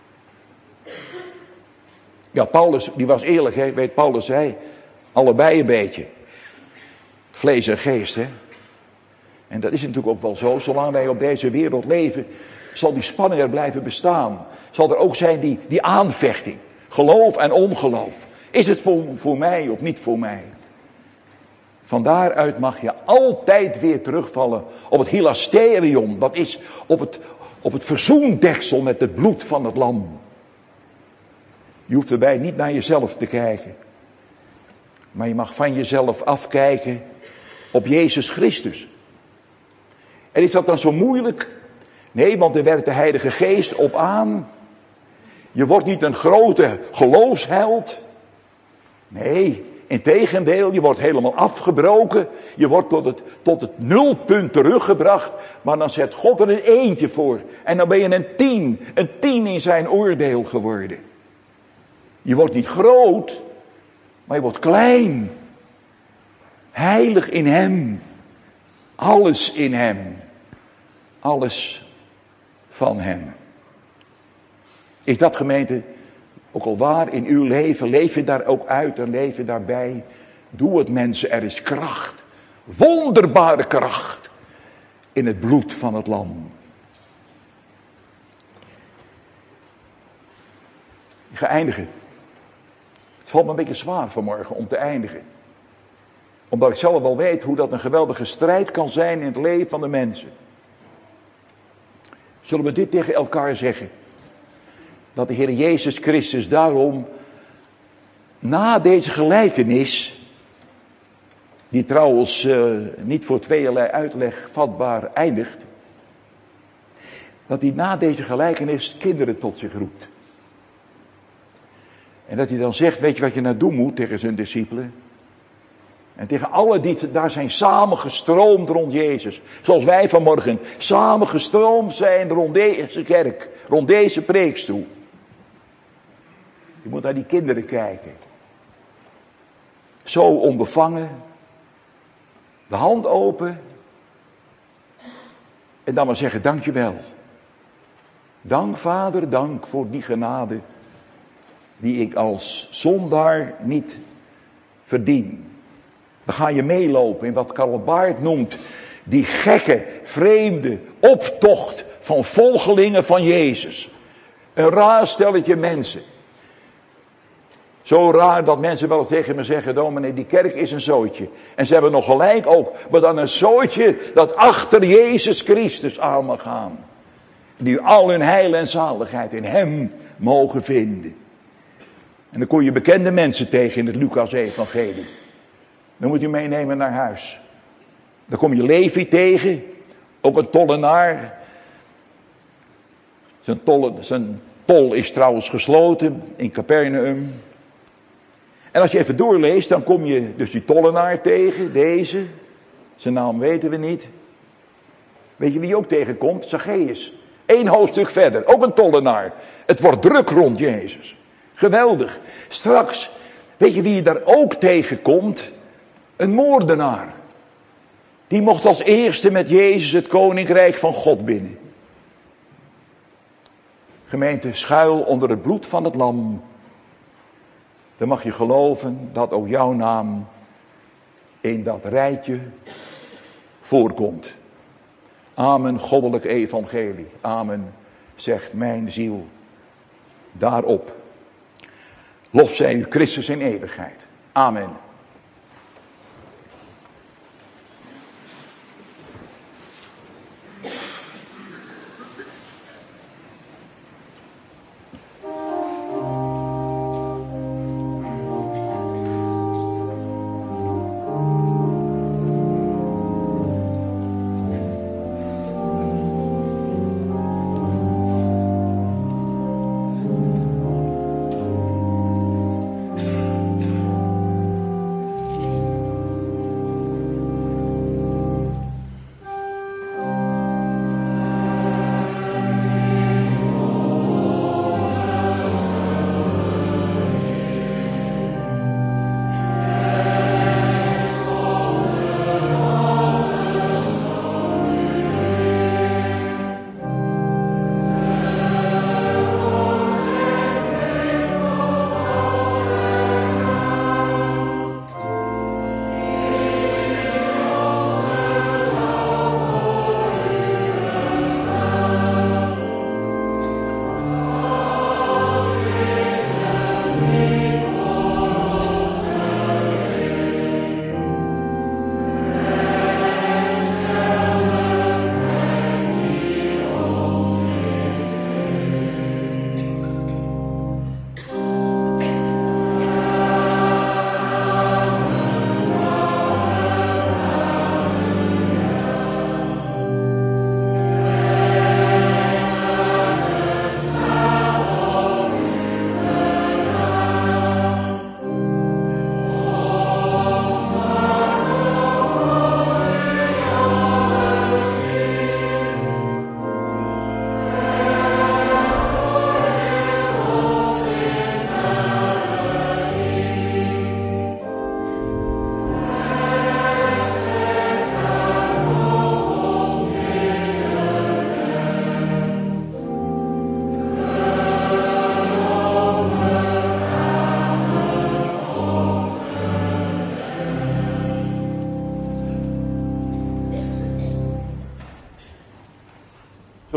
Ja, Paulus, die was eerlijk, hè? Weet Paulus zei, allebei een beetje. Vlees en geest, hè. En dat is natuurlijk ook wel zo. Zolang wij op deze wereld leven, zal die spanning er blijven bestaan. Zal er ook zijn die aanvechting. Geloof en ongeloof. Is het voor mij of niet voor mij? Van daaruit mag je altijd weer terugvallen op het hilasterion. Dat is op het verzoendeksel met het bloed van het lam. Je hoeft erbij niet naar jezelf te kijken. Maar je mag van jezelf afkijken op Jezus Christus. En is dat dan zo moeilijk? Nee, want er werkt de Heilige Geest op aan. Je wordt niet een grote geloofsheld. Nee, integendeel, je wordt helemaal afgebroken. Je wordt tot het nulpunt teruggebracht. Maar dan zet God er een eentje voor. En dan ben je een 10 in zijn oordeel geworden. Je wordt niet groot, maar je wordt klein. Heilig in Hem. Alles in Hem. Alles van Hem. Is dat, gemeente, ook al waar in uw leven? Leef je daar ook uit en leef je daarbij? Doe het, mensen, er is kracht. Wonderbare kracht in het bloed van het lam. Ik ga eindigen. Het valt me een beetje zwaar vanmorgen om te eindigen. Omdat ik zelf wel weet hoe dat een geweldige strijd kan zijn in het leven van de mensen. Zullen we dit tegen elkaar zeggen? Dat de Heer Jezus Christus daarom na deze gelijkenis, die trouwens niet voor tweeërlei uitleg vatbaar eindigt, dat hij na deze gelijkenis kinderen tot zich roept. En dat hij dan zegt, weet je wat je nou doen moet tegen zijn discipelen? En tegen alle die daar zijn samengestroomd rond Jezus. Zoals wij vanmorgen samengestroomd zijn rond deze kerk, rond deze preekstoel. Je moet naar die kinderen kijken. Zo onbevangen. De hand open. En dan maar zeggen, dankjewel. Dank Vader, dank voor die genade die ik als zondaar niet verdien. Dan ga je meelopen in wat Karl Barth noemt die gekke, vreemde optocht van volgelingen van Jezus. Een raar stelletje mensen. Zo raar dat mensen wel tegen me zeggen, dominee, die kerk is een zootje. En ze hebben nog gelijk ook, maar dan een zootje dat achter Jezus Christus aan mag gaan. Die al hun heil en zaligheid in hem mogen vinden. En dan kom je bekende mensen tegen in het Lucas-evangelie. Dan moet je meenemen naar huis. Dan kom je Levi tegen, ook een tollenaar. Zijn tol is trouwens gesloten in Capernaum. En als je even doorleest, dan kom je dus die tollenaar tegen, deze. Zijn naam weten we niet. Weet je wie je ook tegenkomt? Zacchaeus. 1 hoofdstuk verder, ook een tollenaar. Het wordt druk rond Jezus. Geweldig. Straks, weet je wie je daar ook tegenkomt? Een moordenaar. Die mocht als eerste met Jezus het koninkrijk van God binnen. Gemeente, schuil onder het bloed van het lam. Dan mag je geloven dat ook jouw naam in dat rijtje voorkomt. Amen, goddelijk evangelie. Amen, zegt mijn ziel daarop. Lof zij u Christus in eeuwigheid. Amen.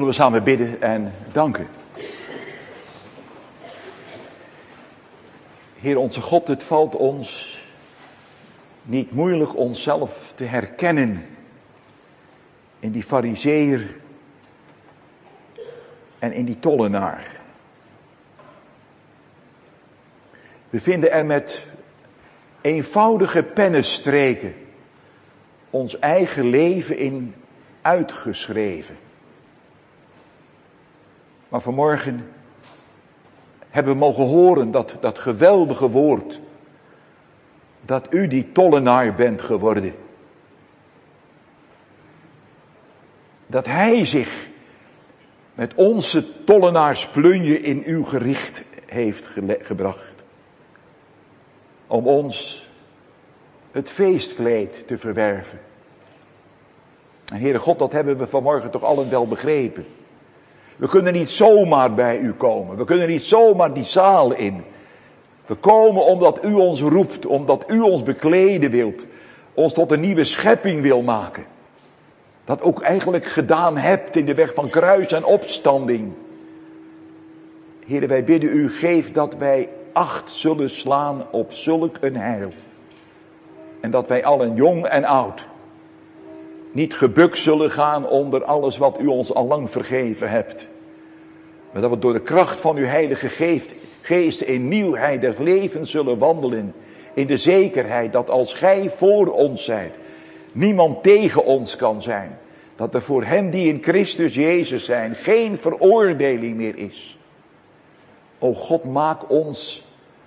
Zullen we samen bidden en danken. Heer onze God, het valt ons niet moeilijk onszelf te herkennen in die farizeeër en in die tollenaar. We vinden er met eenvoudige pennenstreken ons eigen leven in uitgeschreven. Maar vanmorgen hebben we mogen horen dat geweldige woord, dat u die tollenaar bent geworden. Dat hij zich met onze tollenaarsplunje in uw gericht heeft gebracht. Om ons het feestkleed te verwerven. En Heere God, dat hebben we vanmorgen toch allen wel begrepen. We kunnen niet zomaar bij u komen. We kunnen niet zomaar die zaal in. We komen omdat u ons roept, omdat u ons bekleden wilt. Ons tot een nieuwe schepping wil maken. Dat ook eigenlijk gedaan hebt in de weg van kruis en opstanding. Heere, wij bidden u, geef dat wij acht zullen slaan op zulk een heil. En dat wij allen, jong en oud, niet gebukt zullen gaan onder alles wat u ons al lang vergeven hebt. Maar dat we door de kracht van uw heilige geest in nieuwheid des levens zullen wandelen. In de zekerheid dat als gij voor ons zijt, niemand tegen ons kan zijn. Dat er voor hen die in Christus Jezus zijn geen veroordeling meer is. O God, maak ons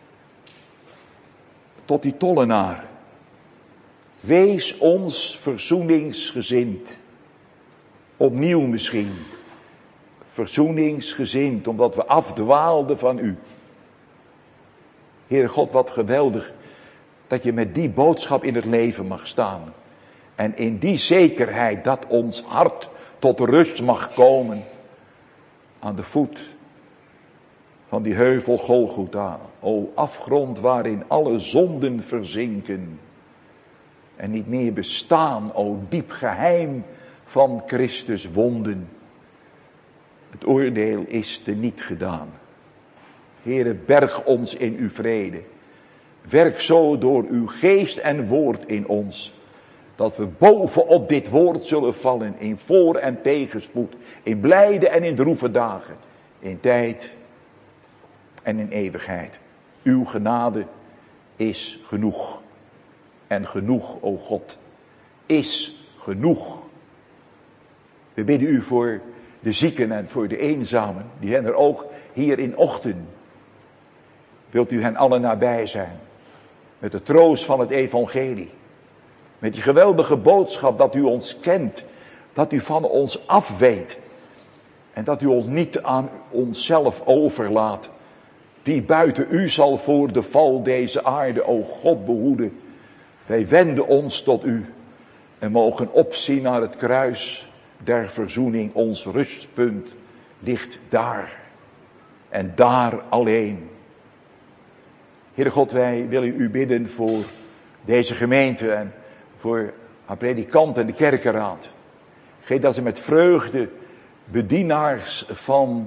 tot die tollenaar. Wees ons verzoeningsgezind. Opnieuw misschien. Verzoeningsgezind, omdat we afdwaalden van u. Heere God, wat geweldig dat je met die boodschap in het leven mag staan. En in die zekerheid dat ons hart tot rust mag komen. Aan de voet van die heuvel Golgotha. O afgrond waarin alle zonden verzinken. En niet meer bestaan, o diep geheim van Christus wonden. Het oordeel is teniet gedaan. Heere, berg ons in uw vrede. Werk zo door uw geest en woord in ons. Dat we bovenop dit woord zullen vallen in voor- en tegenspoed. In blijde en in droeve dagen. In tijd en in eeuwigheid. Uw genade is genoeg. En genoeg, o God, is genoeg. We bidden u voor de zieken en voor de eenzamen. Die zijn er ook hier in Ochten. Wilt u hen allen nabij zijn. Met de troost van het evangelie. Met die geweldige boodschap dat u ons kent. Dat u van ons afweet. En dat u ons niet aan onszelf overlaat. Wie buiten u zal voor de val deze aarde, o God, behoeden. Wij wenden ons tot u. En mogen opzien naar het kruis der verzoening. Ons rustpunt ligt daar. En daar alleen. Heere God, wij willen u bidden voor deze gemeente en voor haar predikant en de kerkenraad. Geef dat ze met vreugde bedienaars van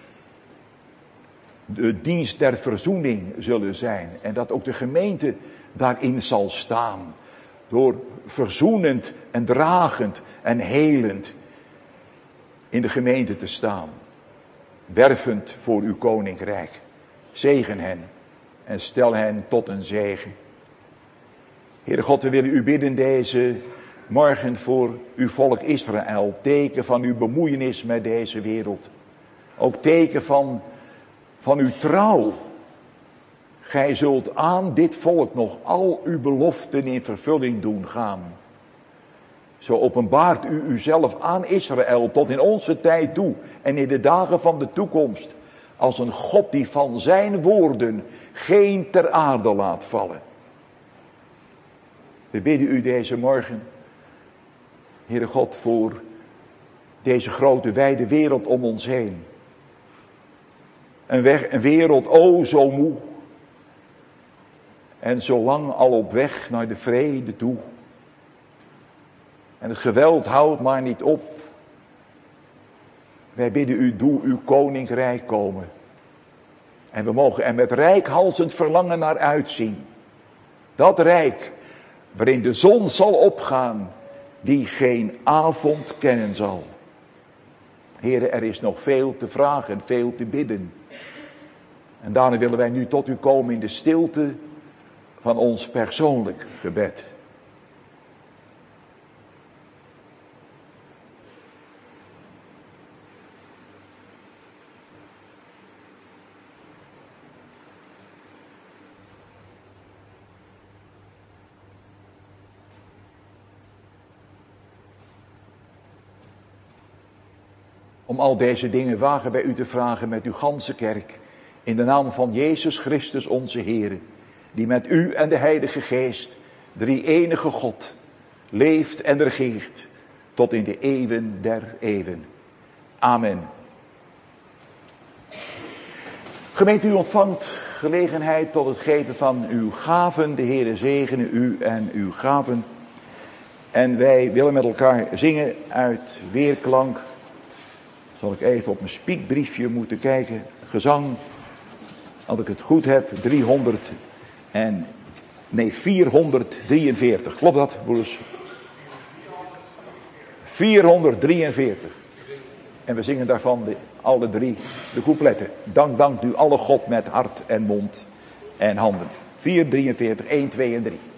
de dienst der verzoening zullen zijn. En dat ook de gemeente daarin zal staan. Door verzoenend en dragend en helend in de gemeente te staan. Wervend voor uw koninkrijk. Zegen hen en stel hen tot een zegen. Heere God, we willen u bidden deze morgen voor uw volk Israël. Teken van uw bemoeienis met deze wereld. Ook teken van uw trouw. Gij zult aan dit volk nog al uw beloften in vervulling doen gaan. Zo openbaart u uzelf aan Israël tot in onze tijd toe en in de dagen van de toekomst. Als een God die van zijn woorden geen ter aarde laat vallen. We bidden u deze morgen, Heere God, voor deze grote wijde wereld om ons heen. Een wereld, o zo moe. En zo lang al op weg naar de vrede toe. En het geweld houdt maar niet op. Wij bidden u, doe uw koninkrijk komen. En we mogen er met reikhalzend verlangen naar uitzien. Dat rijk waarin de zon zal opgaan, die geen avond kennen zal. Heere, er is nog veel te vragen, veel te bidden. En daarom willen wij nu tot u komen in de stilte van ons persoonlijk gebed. Om al deze dingen wagen wij u te vragen met uw ganse kerk, in de naam van Jezus Christus onze Heere, die met u en de Heilige Geest, drie-enige God, leeft en regeert tot in de eeuwen der eeuwen. Amen. Gemeente, u ontvangt gelegenheid tot het geven van uw gaven. De Heere zegene u en uw gaven. En wij willen met elkaar zingen uit weerklank. Zal ik even op mijn spiekbriefje moeten kijken. Gezang, als ik het goed heb, 443. Klopt dat, broeders? 443. En we zingen daarvan alle drie de coupletten. Dank u alle God met hart en mond en handen. 443, 1, 2 en 3.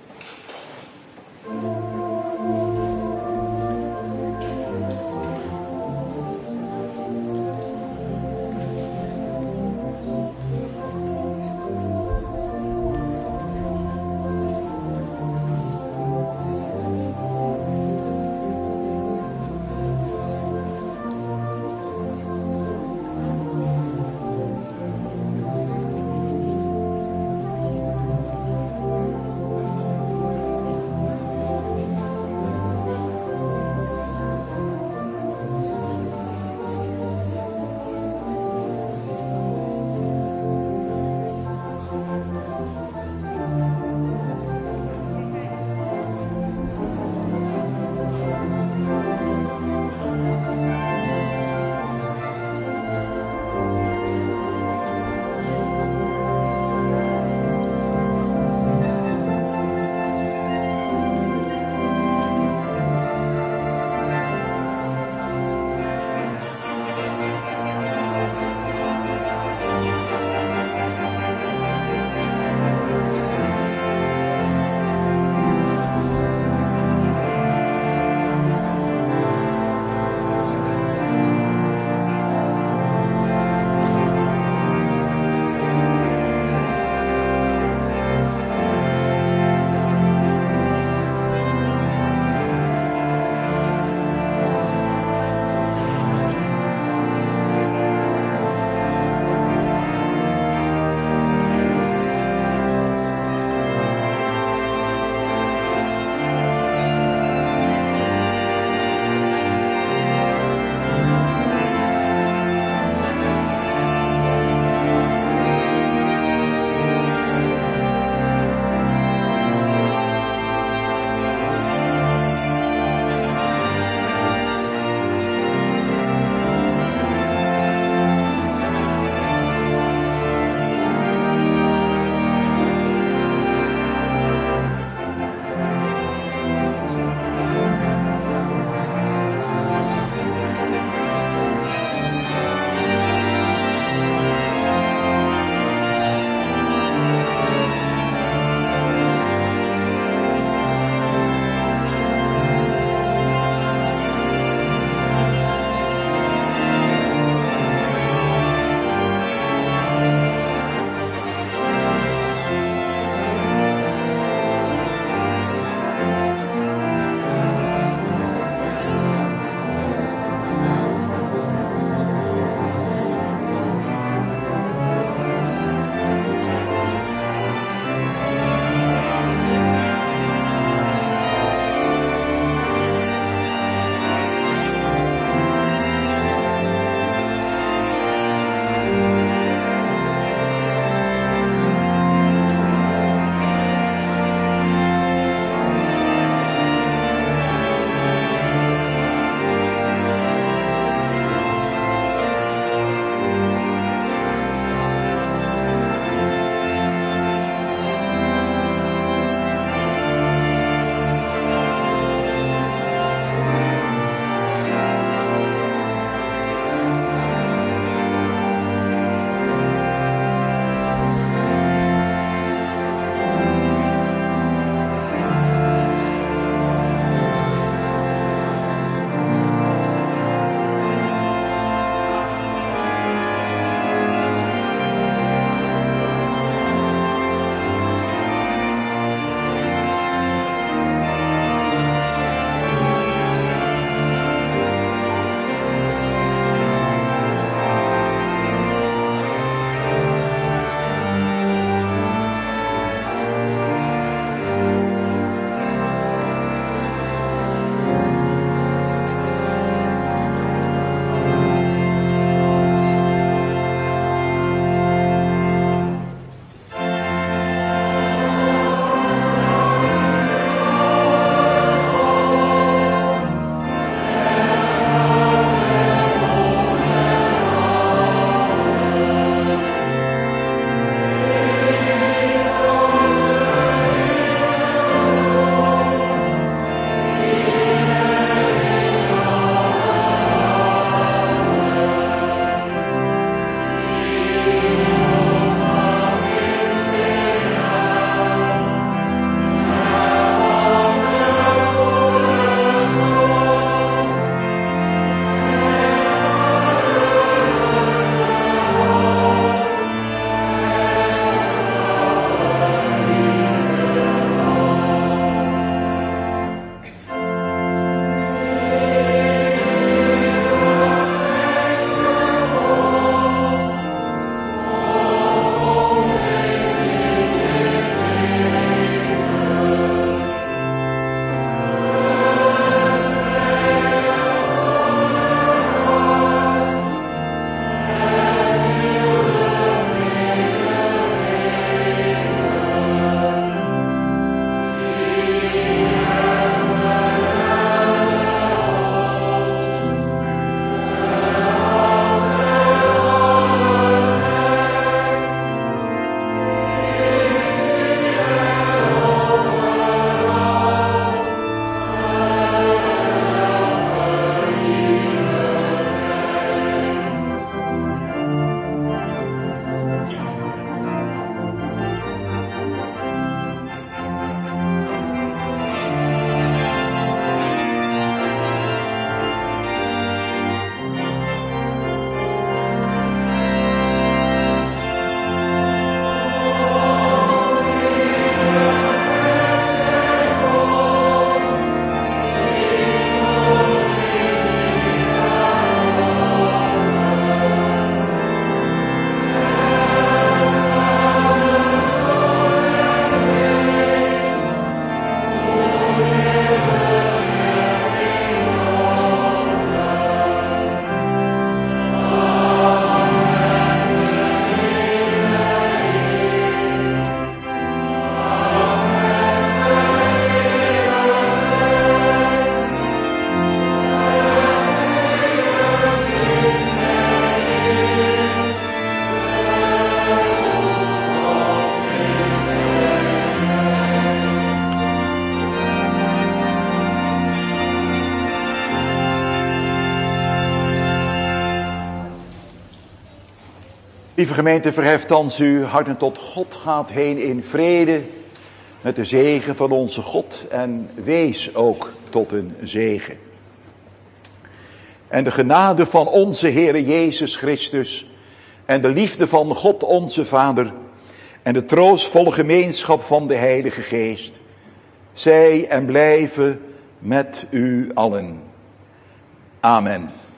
Lieve gemeente, verheft thans uw harten tot God, gaat heen in vrede met de zegen van onze God en wees ook tot een zegen. En de genade van onze Heere Jezus Christus en de liefde van God onze Vader en de troostvolle gemeenschap van de Heilige Geest, zij en blijven met u allen. Amen.